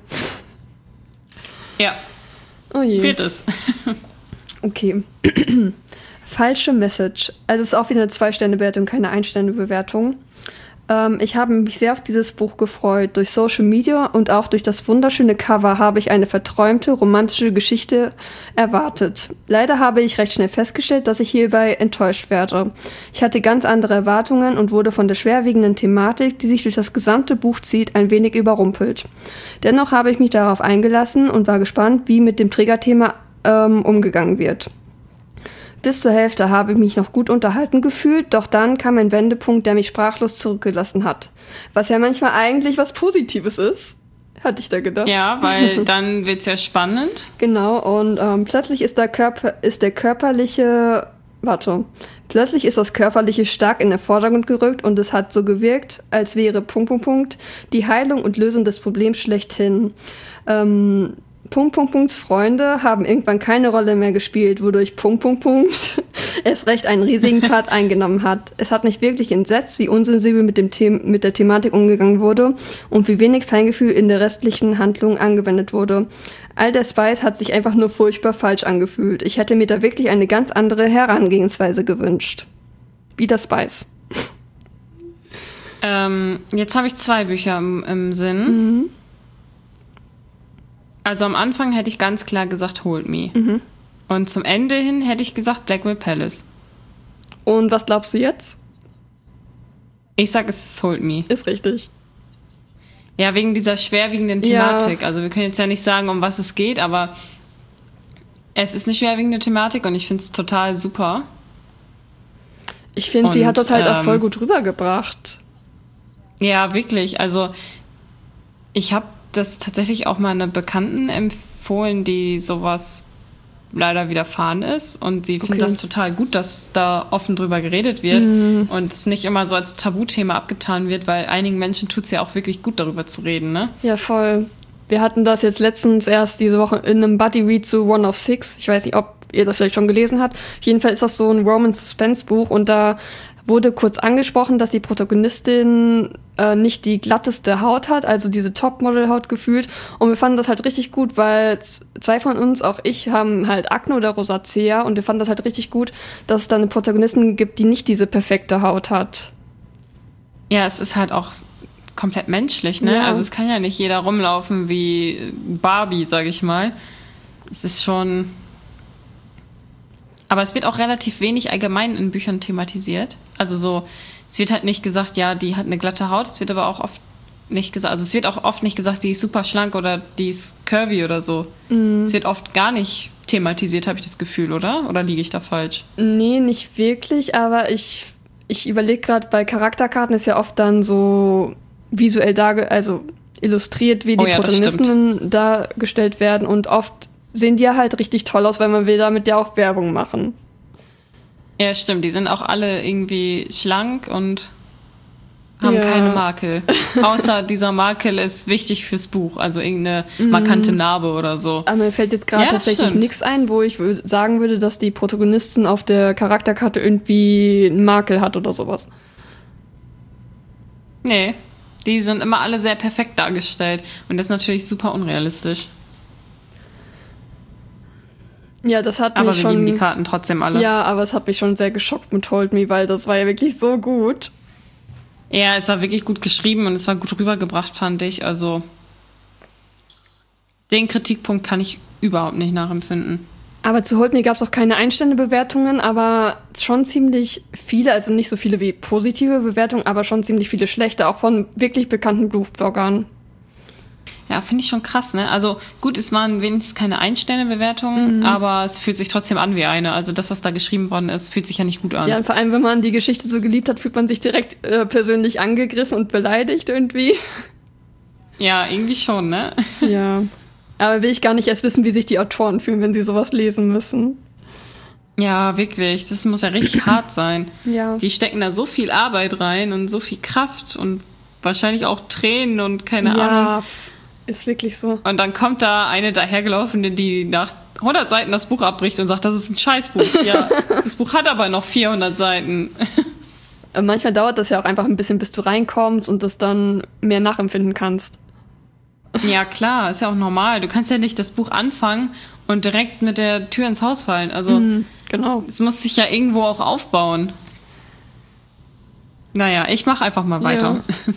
Ja. Oh je. 4. Okay. Falsche Message. Also es ist auch wieder eine 2-Sterne-Bewertung, keine 1-Sterne-Bewertung. Ich habe mich sehr auf dieses Buch gefreut. Durch Social Media und auch durch das wunderschöne Cover habe ich eine verträumte, romantische Geschichte erwartet. Leider habe ich recht schnell festgestellt, dass ich hierbei enttäuscht werde. Ich hatte ganz andere Erwartungen und wurde von der schwerwiegenden Thematik, die sich durch das gesamte Buch zieht, ein wenig überrumpelt. Dennoch habe ich mich darauf eingelassen und war gespannt, wie mit dem Triggerthema umgegangen wird. Bis zur Hälfte habe ich mich noch gut unterhalten gefühlt, doch dann kam ein Wendepunkt, der mich sprachlos zurückgelassen hat. Was ja manchmal eigentlich was Positives ist, hatte ich da gedacht. Ja, weil dann wird's ja spannend. Genau, und plötzlich ist das Körperliche stark in den Vordergrund gerückt und es hat so gewirkt, als wäre ... die Heilung und Lösung des Problems schlechthin. Freunde haben irgendwann keine Rolle mehr gespielt, wodurch ... es recht einen riesigen Part eingenommen hat. Es hat mich wirklich entsetzt, wie unsensibel mit der Thematik umgegangen wurde und wie wenig Feingefühl in der restlichen Handlung angewendet wurde. All der Spice hat sich einfach nur furchtbar falsch angefühlt. Ich hätte mir da wirklich eine ganz andere Herangehensweise gewünscht. Wie der Spice. Jetzt habe ich 2 Bücher im Sinn. Mhm. Also am Anfang hätte ich ganz klar gesagt, Hold Me. Mhm. Und zum Ende hin hätte ich gesagt, Black Veil Palace. Und was glaubst du jetzt? Ich sag, es ist Hold Me. Ist richtig. Ja, wegen dieser schwerwiegenden Thematik. Ja. Also wir können jetzt ja nicht sagen, um was es geht, aber es ist eine schwerwiegende Thematik und ich finde es total super. Ich finde, sie hat das halt auch voll gut rübergebracht. Ja, wirklich. Also ich habe das tatsächlich auch mal einer Bekannten empfohlen, die sowas leider widerfahren ist. Und sie findet das total gut, dass da offen drüber geredet wird und es nicht immer so als Tabuthema abgetan wird, weil einigen Menschen tut es ja auch wirklich gut, darüber zu reden, ne? Ja, voll. Wir hatten das jetzt letztens erst diese Woche in einem Buddy-Read zu One of Six. Ich weiß nicht, ob ihr das vielleicht schon gelesen habt. Auf jeden Fall ist das so ein Romance-Suspense-Buch und da wurde kurz angesprochen, dass die Protagonistin nicht die glatteste Haut hat, also diese Topmodel-Haut gefühlt. Und wir fanden das halt richtig gut, weil zwei von uns, auch ich, haben halt Akne oder Rosacea und wir fanden das halt richtig gut, dass es da eine Protagonistin gibt, die nicht diese perfekte Haut hat. Ja, es ist halt auch komplett menschlich, ne? Ja. Also es kann ja nicht jeder rumlaufen wie Barbie, sag ich mal. Es ist schon... Aber es wird auch relativ wenig allgemein in Büchern thematisiert. Also so, es wird halt nicht gesagt, ja, die hat eine glatte Haut. Es wird aber auch oft nicht gesagt, also es wird auch oft nicht gesagt, die ist super schlank oder die ist curvy oder so. Es wird oft gar nicht thematisiert, habe ich das Gefühl, oder? Oder liege ich da falsch? Nee, nicht wirklich, aber ich überlege gerade, bei Charakterkarten ist ja oft dann so visuell also illustriert, wie die Protagonisten dargestellt werden und oft sehen die ja halt richtig toll aus, weil man will damit ja auch Werbung machen. Ja, stimmt. Die sind auch alle irgendwie schlank und haben keine Makel. Außer dieser Makel ist wichtig fürs Buch, also irgendeine markante Narbe oder so. Aber mir fällt jetzt gerade tatsächlich nichts ein, wo ich sagen würde, dass die Protagonistin auf der Charakterkarte irgendwie einen Makel hat oder sowas. Nee, die sind immer alle sehr perfekt dargestellt und das ist natürlich super unrealistisch. Ja, das hat mich aber schon... wir lieben die Karten trotzdem alle. Ja, aber es hat mich schon sehr geschockt mit Hold Me, weil das war ja wirklich so gut. Ja, es war wirklich gut geschrieben und es war gut rübergebracht, fand ich. Also den Kritikpunkt kann ich überhaupt nicht nachempfinden. Aber zu Hold Me gab es auch keine Einstände-Bewertungen, aber schon ziemlich viele, also nicht so viele wie positive Bewertungen, aber schon ziemlich viele schlechte, auch von wirklich bekannten Buchbloggern. Ja, finde ich schon krass, ne? Also gut, es waren wenigstens keine Ein-Sterne-Bewertungen, aber es fühlt sich trotzdem an wie eine. Also das, was da geschrieben worden ist, fühlt sich ja nicht gut an. Ja, und vor allem, wenn man die Geschichte so geliebt hat, fühlt man sich direkt persönlich angegriffen und beleidigt irgendwie. Ja, irgendwie schon, ne? Ja, aber will ich gar nicht erst wissen, wie sich die Autoren fühlen, wenn sie sowas lesen müssen. Ja, wirklich. Das muss ja richtig hart sein. Ja. Die stecken da so viel Arbeit rein und so viel Kraft und wahrscheinlich auch Tränen und keine Ahnung. Ja, ist wirklich so. Und dann kommt da eine dahergelaufene, die nach 100 Seiten das Buch abbricht und sagt, das ist ein Scheißbuch. Ja, das Buch hat aber noch 400 Seiten. Manchmal dauert das ja auch einfach ein bisschen, bis du reinkommst und das dann mehr nachempfinden kannst. Ja, klar, ist ja auch normal. Du kannst ja nicht das Buch anfangen und direkt mit der Tür ins Haus fallen. Also, genau. Es muss sich ja irgendwo auch aufbauen. Naja, ich mache einfach mal weiter. Ja.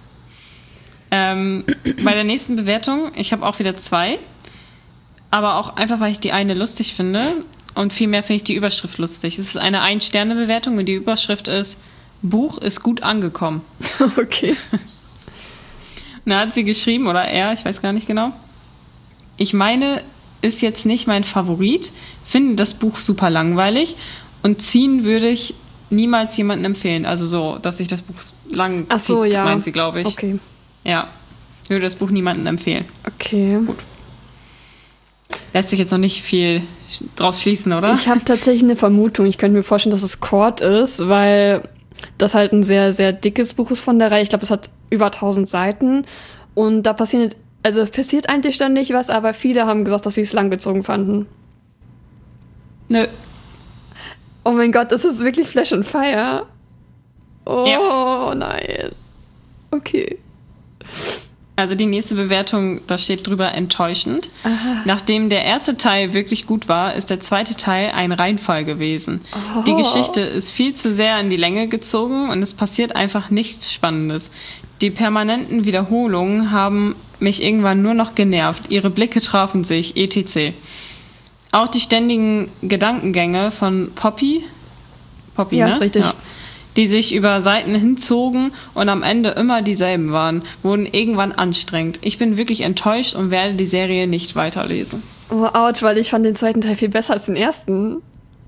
Bei der nächsten Bewertung, ich habe auch wieder 2, aber auch einfach, weil ich die eine lustig finde und vielmehr finde ich die Überschrift lustig. Es ist eine 1-Sterne-Bewertung und die Überschrift ist, Buch ist gut angekommen. Okay. Und da hat sie geschrieben, oder er, ich weiß gar nicht genau, ich meine, ist jetzt nicht mein Favorit, finde das Buch super langweilig und ziehen würde ich niemals jemandem empfehlen. Also so, dass sich das Buch lang Ach so, zieht, ja. meint sie, glaube ich. Okay. Ja, ich würde das Buch niemandem empfehlen. Okay. Gut. Lässt sich jetzt noch nicht viel draus schließen, oder? Ich habe tatsächlich eine Vermutung. Ich könnte mir vorstellen, dass es Cord ist, weil das halt ein sehr, sehr dickes Buch ist von der Reihe. Ich glaube, es hat über 1000 Seiten. Und da passiert eigentlich ständig was, aber viele haben gesagt, dass sie es langgezogen fanden. Nö. Oh mein Gott, das ist wirklich Flash and Fire. Oh, ja. Nein. Okay. Also die nächste Bewertung, da steht drüber enttäuschend. Aha. Nachdem der erste Teil wirklich gut war, ist der zweite Teil ein Reinfall gewesen. Oh. Die Geschichte ist viel zu sehr in die Länge gezogen und es passiert einfach nichts Spannendes. Die permanenten Wiederholungen haben mich irgendwann nur noch genervt. Ihre Blicke trafen sich, etc. Auch die ständigen Gedankengänge von Poppy, ja, ne? Ist richtig. Ja, die sich über Seiten hinzogen und am Ende immer dieselben waren, wurden irgendwann anstrengend. Ich bin wirklich enttäuscht und werde die Serie nicht weiterlesen. Oh, ouch, weil ich fand den zweiten Teil viel besser als den ersten.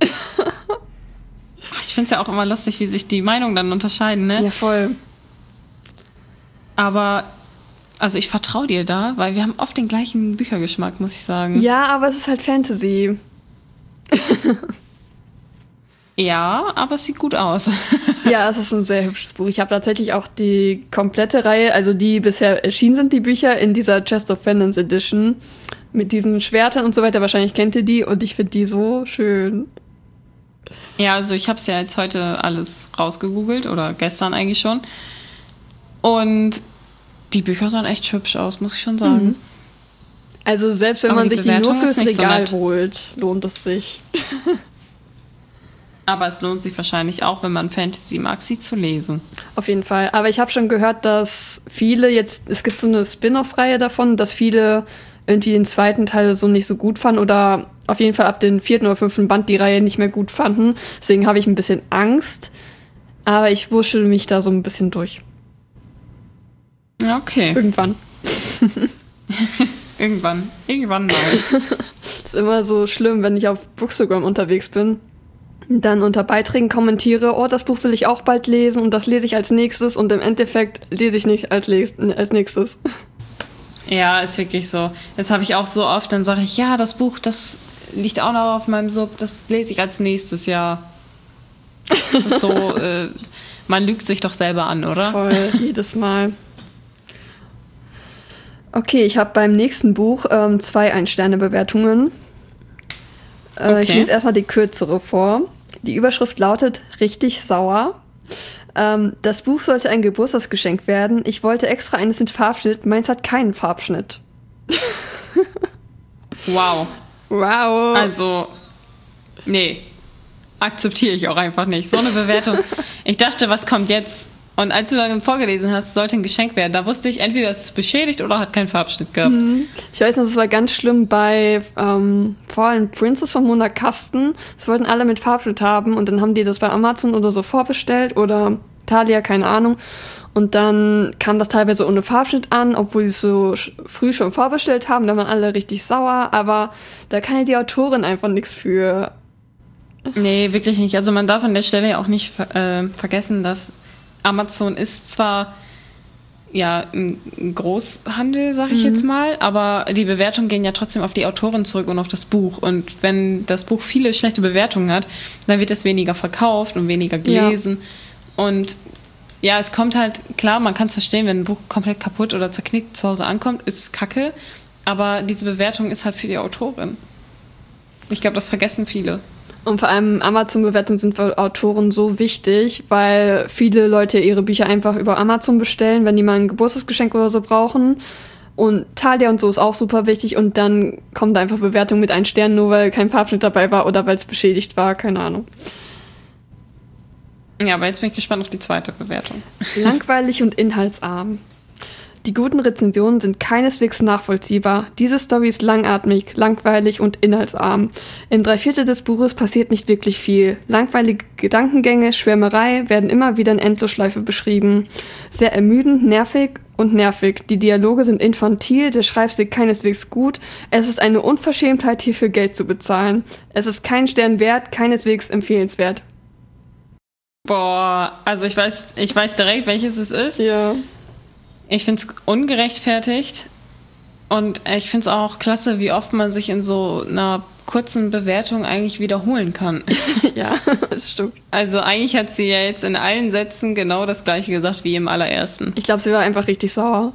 Ich finde es ja auch immer lustig, wie sich die Meinungen dann unterscheiden, ne? Ja, voll. Aber, also ich vertraue dir da, weil wir haben oft den gleichen Büchergeschmack, muss ich sagen. Ja, aber es ist halt Fantasy. Ja, aber es sieht gut aus. Ja, es ist ein sehr hübsches Buch. Ich habe tatsächlich auch die komplette Reihe, also die bisher erschienen sind, die Bücher, in dieser Chest of Phantoms Edition mit diesen Schwertern und so weiter. Wahrscheinlich kennt ihr die und ich finde die so schön. Ja, also ich habe es ja jetzt heute alles rausgegoogelt oder gestern eigentlich schon. Und die Bücher sahen echt hübsch aus, muss ich schon sagen. Mhm. Also selbst wenn Aber man die sich die nur Bewertung fürs ist nicht so Regal nett. holt, lohnt es sich. Aber es lohnt sich wahrscheinlich auch, wenn man Fantasy mag, sie zu lesen. Auf jeden Fall. Aber ich habe schon gehört, dass viele jetzt, es gibt so eine Spin-off-Reihe davon, dass viele irgendwie den zweiten Teil so nicht so gut fanden oder auf jeden Fall ab dem 4. oder 5. Band die Reihe nicht mehr gut fanden. Deswegen habe ich ein bisschen Angst. Aber ich wurschtel mich da so ein bisschen durch. Okay. Irgendwann. Irgendwann mal. Das ist immer so schlimm, wenn ich auf Bookstagram unterwegs bin. Dann unter Beiträgen kommentiere, oh, das Buch will ich auch bald lesen und das lese ich als nächstes und im Endeffekt lese ich nicht als nächstes. Ja, ist wirklich so. Das habe ich auch so oft, dann sage ich, ja, das Buch, das liegt auch noch auf meinem Sub, das lese ich als nächstes Jahr. Das ist so, man lügt sich doch selber an, oder? Voll, jedes Mal. Okay, ich habe beim nächsten Buch 2 Ein-Sterne-Bewertungen. Okay. Ich lese erstmal die kürzere vor. Die Überschrift lautet richtig sauer. Das Buch sollte ein Geburtstagsgeschenk werden. Ich wollte extra eines mit Farbschnitt. Meins hat keinen Farbschnitt. Wow. Wow. Also, nee, akzeptiere ich auch einfach nicht. So eine Bewertung. Ich dachte, was kommt jetzt? Und als du dann vorgelesen hast, sollte ein Geschenk werden, da wusste ich, entweder es ist beschädigt oder hat keinen Farbschnitt gehabt. Ich weiß noch, es war ganz schlimm bei Fallen Princess von Mona Kasten. Das wollten alle mit Farbschnitt haben und dann haben die das bei Amazon oder so vorbestellt oder Thalia, keine Ahnung. Und dann kam das teilweise ohne Farbschnitt an, obwohl sie es so früh schon vorbestellt haben. Da waren alle richtig sauer, aber da kann ja die Autorin einfach nichts für. Nee, wirklich nicht. Also man darf an der Stelle ja auch nicht vergessen, dass Amazon ist zwar ja ein Großhandel, sag ich jetzt mal, aber die Bewertungen gehen ja trotzdem auf die Autorin zurück und auf das Buch. Und wenn das Buch viele schlechte Bewertungen hat, dann wird es weniger verkauft und weniger gelesen. Ja. Und ja, es kommt halt, klar, man kann es verstehen, wenn ein Buch komplett kaputt oder zerknickt zu Hause ankommt, ist es kacke. Aber diese Bewertung ist halt für die Autorin. Ich glaube, das vergessen viele. Und vor allem Amazon-Bewertungen sind für Autoren so wichtig, weil viele Leute ihre Bücher einfach über Amazon bestellen, wenn die mal ein Geburtstagsgeschenk oder so brauchen. Und Thalia und so ist auch super wichtig. Und dann kommt da einfach Bewertung mit 1 Stern, nur weil kein Farbschnitt dabei war oder weil es beschädigt war, keine Ahnung. Ja, aber jetzt bin ich gespannt auf die zweite Bewertung. Langweilig und inhaltsarm. Die guten Rezensionen sind keineswegs nachvollziehbar. Diese Story ist langatmig, langweilig und inhaltsarm. In 3/4 des Buches passiert nicht wirklich viel. Langweilige Gedankengänge, Schwärmerei werden immer wieder in Endlosschleife beschrieben. Sehr ermüdend, nervig und nervig. Die Dialoge sind infantil, der Schreibstil keineswegs gut. Es ist eine Unverschämtheit, hierfür Geld zu bezahlen. Es ist kein Stern wert, keineswegs empfehlenswert. Boah, also ich weiß direkt, welches es ist. Ja. Ich finde es ungerechtfertigt und ich finde es auch klasse, wie oft man sich in so einer kurzen Bewertung eigentlich wiederholen kann. Ja, das stimmt. Also eigentlich hat sie ja jetzt in allen Sätzen genau das Gleiche gesagt wie im allerersten. Ich glaube, sie war einfach richtig sauer.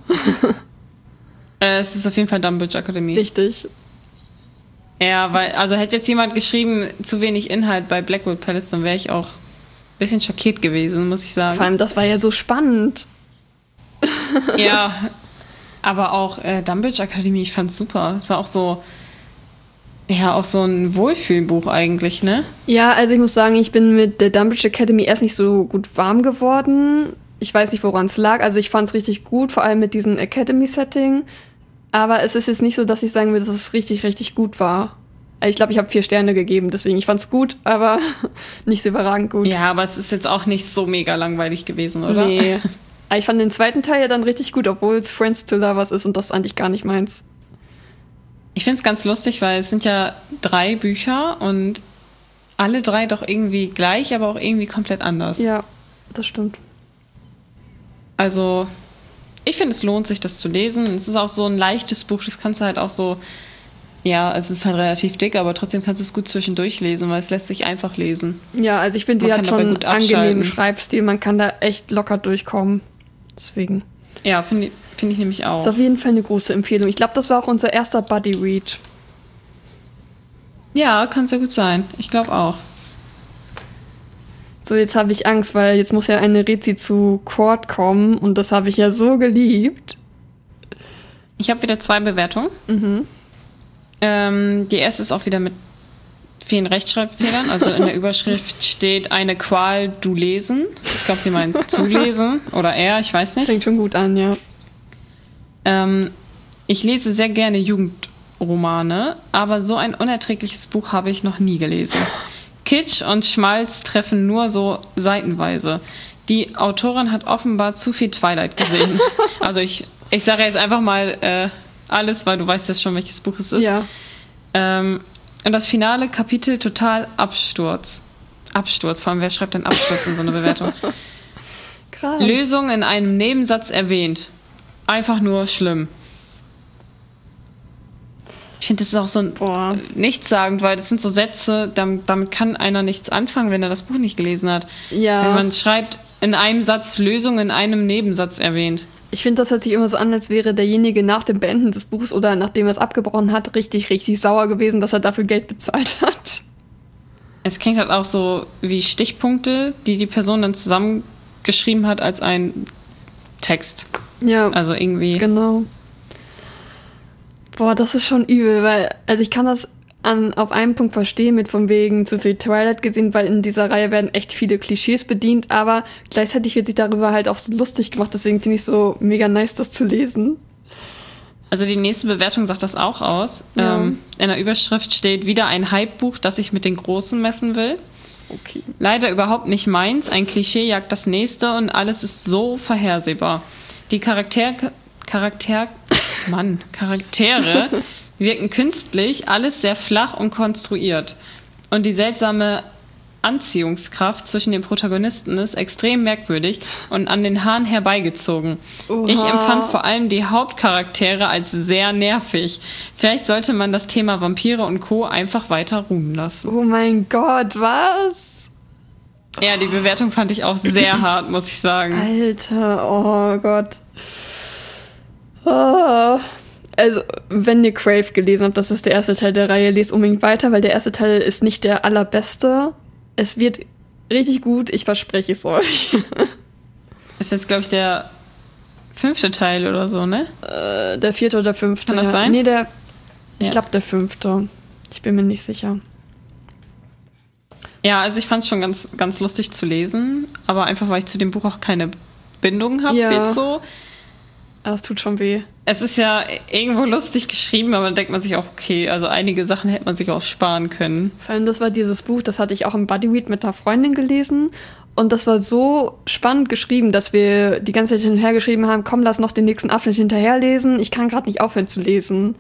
Es ist auf jeden Fall Dumbledore Academy. Richtig. Ja, weil, also hätte jetzt jemand geschrieben, zu wenig Inhalt bei Blackwood Palace, dann wäre ich auch ein bisschen schockiert gewesen, muss ich sagen. Vor allem, das war ja so spannend. Ja, aber auch Dumbledore Academy, ich fand's super. Es war auch so, ja, auch so ein Wohlfühlbuch eigentlich, ne? Ja, also ich muss sagen, ich bin mit der Dumbledore Academy erst nicht so gut warm geworden. Ich weiß nicht, woran es lag. Also ich fand's richtig gut, vor allem mit diesem Academy-Setting. Aber es ist jetzt nicht so, dass ich sagen würde, dass es richtig, richtig gut war. Ich glaube, ich habe 4 Sterne gegeben, deswegen ich fand's gut, aber nicht so überragend gut. Ja, aber es ist jetzt auch nicht so mega langweilig gewesen, oder? Nee. Ich fand den zweiten Teil ja dann richtig gut, obwohl es Friends to Lovers ist und das ist eigentlich gar nicht meins. Ich finde es ganz lustig, weil es sind ja 3 Bücher und alle 3 doch irgendwie gleich, aber auch irgendwie komplett anders. Ja, das stimmt. Also, ich finde, es lohnt sich, das zu lesen. Es ist auch so ein leichtes Buch, das kannst du halt auch so Ja, es ist halt relativ dick, aber trotzdem kannst du es gut zwischendurch lesen, weil es lässt sich einfach lesen. Ja, also ich finde, die hat schon einen angenehmen Schreibstil. Man kann da echt locker durchkommen. Deswegen. Ja, finde ich nämlich auch. Ist auf jeden Fall eine große Empfehlung. Ich glaube, das war auch unser erster Buddy-Read. Ja, kann sehr gut sein. Ich glaube auch. So, jetzt habe ich Angst, weil jetzt muss ja eine Rezi zu Quad kommen und das habe ich ja so geliebt. Ich habe wieder 2 Bewertungen. Mhm. Die erste ist auch wieder mit vielen Rechtschreibfehlern. Also in der Überschrift steht eine Qual, du lesen. Ich glaube, sie meint zu lesen oder er, ich weiß nicht. Das fängt schon gut an, ja. Ich lese sehr gerne Jugendromane, aber so ein unerträgliches Buch habe ich noch nie gelesen. Kitsch und Schmalz treffen nur so seitenweise. Die Autorin hat offenbar zu viel Twilight gesehen. Also ich sage jetzt einfach mal alles, weil du weißt jetzt schon, welches Buch es ist. Ja. Und das finale Kapitel total Absturz. Absturz, vor allem wer schreibt denn Absturz in so eine Bewertung? Krass. Lösung in einem Nebensatz erwähnt. Einfach nur schlimm. Ich finde, das ist auch so ein nichtssagend, weil das sind so Sätze, damit kann einer nichts anfangen, wenn er das Buch nicht gelesen hat. Ja. Wenn man schreibt, in einem Satz Lösung in einem Nebensatz erwähnt. Ich finde, das hört sich immer so an, als wäre derjenige nach dem Beenden des Buchs oder nachdem er es abgebrochen hat, richtig, richtig sauer gewesen, dass er dafür Geld bezahlt hat. Es klingt halt auch so wie Stichpunkte, die Person dann zusammengeschrieben hat als ein Text. Ja. Also irgendwie. Genau. Boah, das ist schon übel, weil, also ich kann das auf einen Punkt verstehen, mit von wegen zu viel Twilight gesehen, weil in dieser Reihe werden echt viele Klischees bedient, aber gleichzeitig wird sich darüber halt auch so lustig gemacht, deswegen finde ich es so mega nice, das zu lesen. Also die nächste Bewertung sagt das auch aus. Ja. In der Überschrift steht wieder ein Hype-Buch, das ich mit den Großen messen will. Okay. Leider überhaupt nicht meins, ein Klischee jagt das nächste und alles ist so vorhersehbar. Die Charaktere wirken künstlich, alles sehr flach und konstruiert. Und die seltsame Anziehungskraft zwischen den Protagonisten ist extrem merkwürdig und an den Haaren herbeigezogen. Oha. Ich empfand vor allem die Hauptcharaktere als sehr nervig. Vielleicht sollte man das Thema Vampire und Co. einfach weiter ruhen lassen. Oh mein Gott, was? Ja, die Bewertung fand ich auch sehr hart, muss ich sagen. Alter, oh Gott. Oh. Also, wenn ihr Crave gelesen habt, das ist der erste Teil der Reihe, lest unbedingt weiter, weil der erste Teil ist nicht der allerbeste. Es wird richtig gut, ich verspreche es euch. Ist jetzt, glaube ich, der 5. Teil oder so, ne? Der 4. oder 5. Kann das sein? Nee, ich glaube der 5. Ich bin mir nicht sicher. Ja, also ich fand es schon ganz, ganz lustig zu lesen, aber einfach, weil ich zu dem Buch auch keine Bindung habe, jetzt so. Das tut schon weh. Es ist ja irgendwo lustig geschrieben, aber dann denkt man sich auch, okay, also einige Sachen hätte man sich auch sparen können. Vor allem, das war dieses Buch, das hatte ich auch im Buddy-Read mit einer Freundin gelesen. Und das war so spannend geschrieben, dass wir die ganze Zeit hin und her geschrieben haben, komm, lass noch den nächsten Abschnitt hinterherlesen. Ich kann gerade nicht aufhören zu lesen.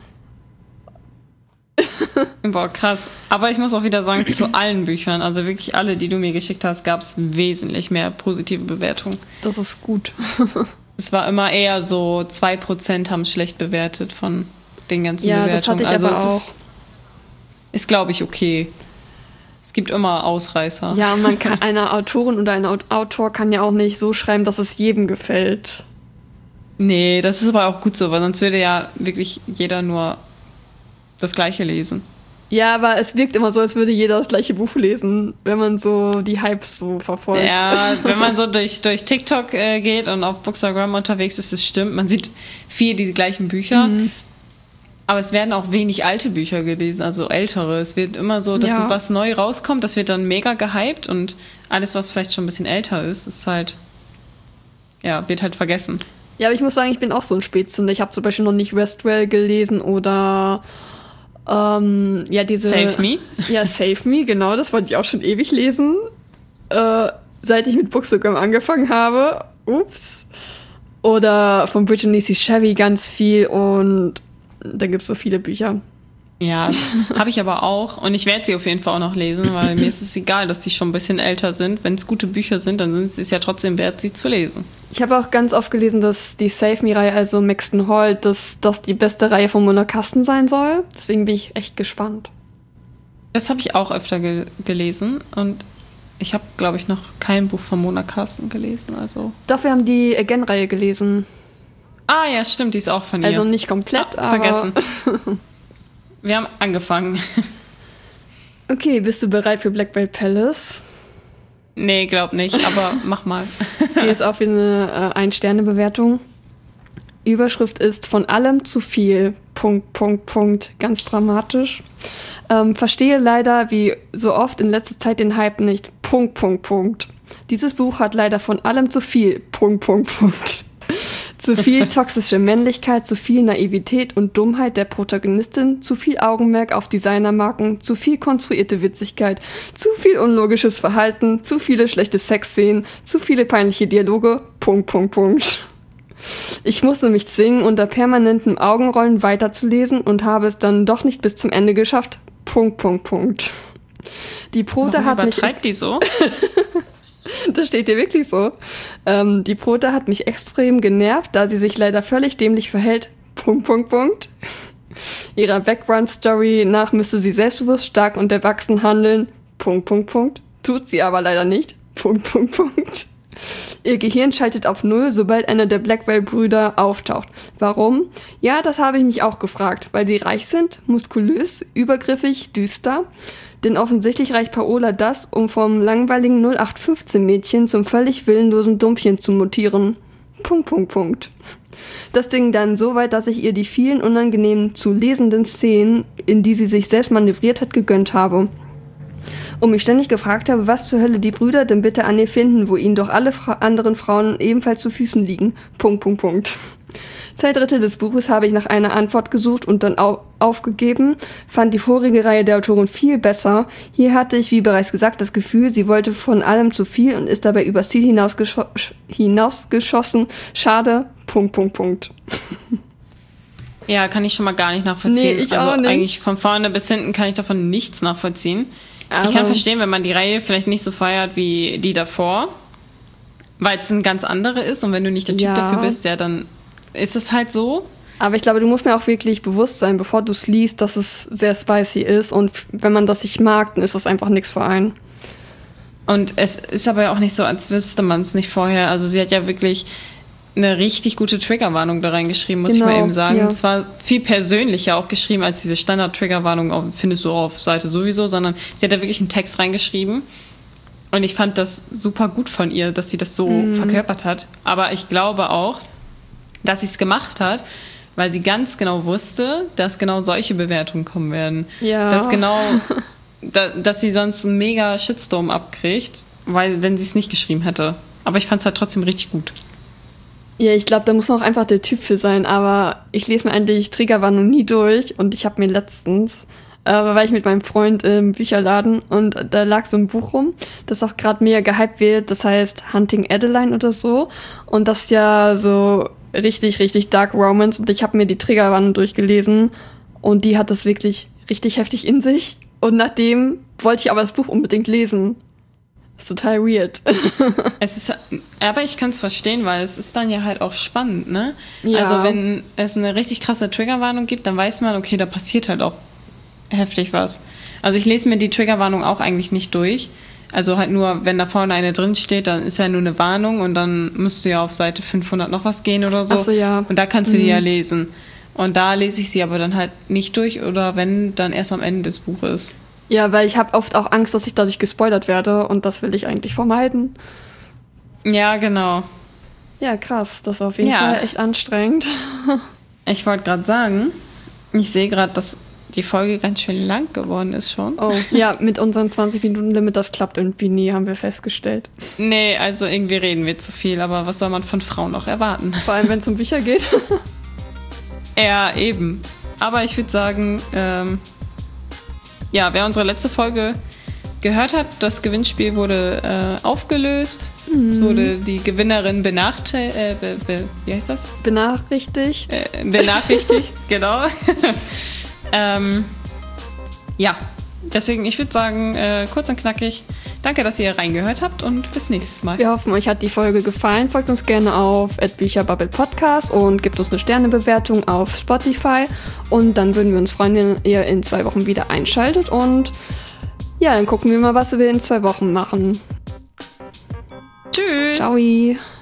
Boah, krass. Aber ich muss auch wieder sagen, zu allen Büchern, also wirklich alle, die du mir geschickt hast, gab es wesentlich mehr positive Bewertungen. Das ist gut. Es war immer eher so, 2% haben schlecht bewertet von den ganzen Bewertungen. Ja, das hatte ich also aber auch. Ist, glaube ich, okay. Es gibt immer Ausreißer. Ja, man kann, eine Autorin oder ein Autor kann ja auch nicht so schreiben, dass es jedem gefällt. Nee, das ist aber auch gut so, weil sonst würde ja wirklich jeder nur das Gleiche lesen. Ja, aber es wirkt immer so, als würde jeder das gleiche Buch lesen, wenn man so die Hypes so verfolgt. Ja, wenn man so durch TikTok geht und auf Bookstagram unterwegs ist, das stimmt. Man sieht viel die gleichen Bücher. Mhm. Aber es werden auch wenig alte Bücher gelesen, also ältere. Es wird immer so, dass was neu rauskommt, das wird dann mega gehypt und alles, was vielleicht schon ein bisschen älter ist, ist halt, wird halt vergessen. Ja, aber ich muss sagen, ich bin auch so ein Spätzünder. Ich habe zum Beispiel noch nicht Westwell gelesen oder diese... Save Me? Ja, Save Me, genau, das wollte ich auch schon ewig lesen. Seit ich mit Bookstagram angefangen habe. Ups. Oder von Brittany C. Sherry ganz viel und da gibt es so viele Bücher. Ja, habe ich aber auch. Und ich werde sie auf jeden Fall auch noch lesen, weil mir ist es egal, dass die schon ein bisschen älter sind. Wenn es gute Bücher sind, dann sind es ja trotzdem wert, sie zu lesen. Ich habe auch ganz oft gelesen, dass die Save Me-Reihe, also Maxton Hall, dass das die beste Reihe von Mona Carsten sein soll. Deswegen bin ich echt gespannt. Das habe ich auch öfter gelesen. Und ich habe, glaube ich, noch kein Buch von Mona Carsten gelesen. Also. Doch, wir haben die Again-Reihe gelesen. Ah ja, stimmt, die ist auch von ihr. Also nicht komplett, aber... Vergessen. Wir haben angefangen. Okay, bist du bereit für Blackbird Palace? Nee, glaub nicht, aber mach mal. Hier ist auch wieder eine 1-Sterne-Bewertung. Überschrift ist von allem zu viel. ... Ganz dramatisch. Verstehe leider wie so oft in letzter Zeit den Hype nicht. ... Dieses Buch hat leider von allem zu viel. ... Zu viel toxische Männlichkeit, zu viel Naivität und Dummheit der Protagonistin, zu viel Augenmerk auf Designermarken, zu viel konstruierte Witzigkeit, zu viel unlogisches Verhalten, zu viele schlechte Sexszenen, zu viele peinliche Dialoge. ... Ich musste mich zwingen, unter permanentem Augenrollen weiterzulesen und habe es dann doch nicht bis zum Ende geschafft. ... Die Prote hat mich... Übertreibt die so? Das steht hier wirklich so. Die Prote hat mich extrem genervt, da sie sich leider völlig dämlich verhält. ... Ihrer Background-Story nach müsste sie selbstbewusst, stark und erwachsen handeln. ... Tut sie aber leider nicht. ... Ihr Gehirn schaltet auf Null, sobald einer der Blackwell-Brüder auftaucht. Warum? Ja, das habe ich mich auch gefragt. Weil sie reich sind, muskulös, übergriffig, düster. Denn offensichtlich reicht Paola das, um vom langweiligen 0815-Mädchen zum völlig willenlosen Dumpfchen zu mutieren. ... Das Ding dann so weit, dass ich ihr die vielen unangenehmen zu lesenden Szenen, in die sie sich selbst manövriert hat, gegönnt habe. Und mich ständig gefragt habe, was zur Hölle die Brüder denn bitte an ihr finden, wo ihnen doch alle anderen Frauen ebenfalls zu Füßen liegen. ... 2/3 des Buches habe ich nach einer Antwort gesucht und dann aufgegeben, fand die vorige Reihe der Autorin viel besser. Hier hatte ich, wie bereits gesagt, das Gefühl, sie wollte von allem zu viel und ist dabei übers Ziel hinausgeschossen. Schade. ... Ja, kann ich schon mal gar nicht nachvollziehen. Nee, ich auch nicht. Eigentlich von vorne bis hinten kann ich davon nichts nachvollziehen. Aber ich kann verstehen, wenn man die Reihe vielleicht nicht so feiert wie die davor, weil es ein ganz andere ist und wenn du nicht der Typ dafür bist, ja, dann ist es halt so. Aber ich glaube, du musst mir auch wirklich bewusst sein, bevor du es liest, dass es sehr spicy ist und wenn man das nicht mag, dann ist das einfach nichts für einen. Und es ist aber auch nicht so, als wüsste man es nicht vorher. Also sie hat ja wirklich eine richtig gute Triggerwarnung da reingeschrieben, muss ich mal eben sagen. Ja. Es war viel persönlicher auch geschrieben, als diese Standard-Triggerwarnung findest du auf Seite sowieso, sondern sie hat da wirklich einen Text reingeschrieben. Und ich fand das super gut von ihr, dass sie das so verkörpert hat. Aber ich glaube auch, dass sie es gemacht hat, weil sie ganz genau wusste, dass genau solche Bewertungen kommen werden. Ja. Dass sie sonst einen mega Shitstorm abkriegt, weil wenn sie es nicht geschrieben hätte. Aber ich fand es halt trotzdem richtig gut. Ja, ich glaube, da muss man auch einfach der Typ für sein, aber ich lese mir eigentlich Triggerwarnung nie durch und ich habe mir letztens, war ich mit meinem Freund im Bücherladen und da lag so ein Buch rum, das auch gerade mega gehypt wird, das heißt Hunting Adeline oder so und das ist ja so richtig, richtig Dark Romance und ich habe mir die Triggerwarnung durchgelesen und die hat das wirklich richtig heftig in sich und nachdem wollte ich aber das Buch unbedingt lesen. Das ist total weird. Aber ich kann es verstehen, weil es ist dann ja halt auch spannend, ne? Ja. Also wenn es eine richtig krasse Triggerwarnung gibt, dann weiß man, okay, da passiert halt auch heftig was. Also ich lese mir die Triggerwarnung auch eigentlich nicht durch. Also halt nur, wenn da vorne eine drin steht, dann ist ja nur eine Warnung und dann musst du ja auf Seite 500 noch was gehen oder so. Ach so, ja. Und da kannst du die ja lesen. Und da lese ich sie aber dann halt nicht durch oder wenn, dann erst am Ende des Buches. Ja, weil ich habe oft auch Angst, dass ich dadurch gespoilert werde und das will ich eigentlich vermeiden. Ja, genau. Ja, krass. Das war auf jeden Fall echt anstrengend. Ich wollte gerade sagen, ich sehe gerade, dass die Folge ganz schön lang geworden ist schon. Oh, ja, mit unserem 20-Minuten-Limit, das klappt irgendwie nie, haben wir festgestellt. Nee, also irgendwie reden wir zu viel, aber was soll man von Frauen noch erwarten? Vor allem, wenn es um Bücher geht. Ja, eben. Aber ich würde sagen, ja, wer unsere letzte Folge gehört hat, das Gewinnspiel wurde aufgelöst. Es wurde die Gewinnerin benachrichtigt. Wie heißt das? Benachrichtigt. Benachrichtigt, genau. Ja, deswegen, ich würde sagen, kurz und knackig, danke, dass ihr reingehört habt und bis nächstes Mal. Wir hoffen, euch hat die Folge gefallen. Folgt uns gerne auf @bücherbubble-podcast und gebt uns eine Sternebewertung auf Spotify. Und dann würden wir uns freuen, wenn ihr in 2 Wochen wieder einschaltet. Und ja, dann gucken wir mal, was wir in 2 Wochen machen. Tschüss. Ciao.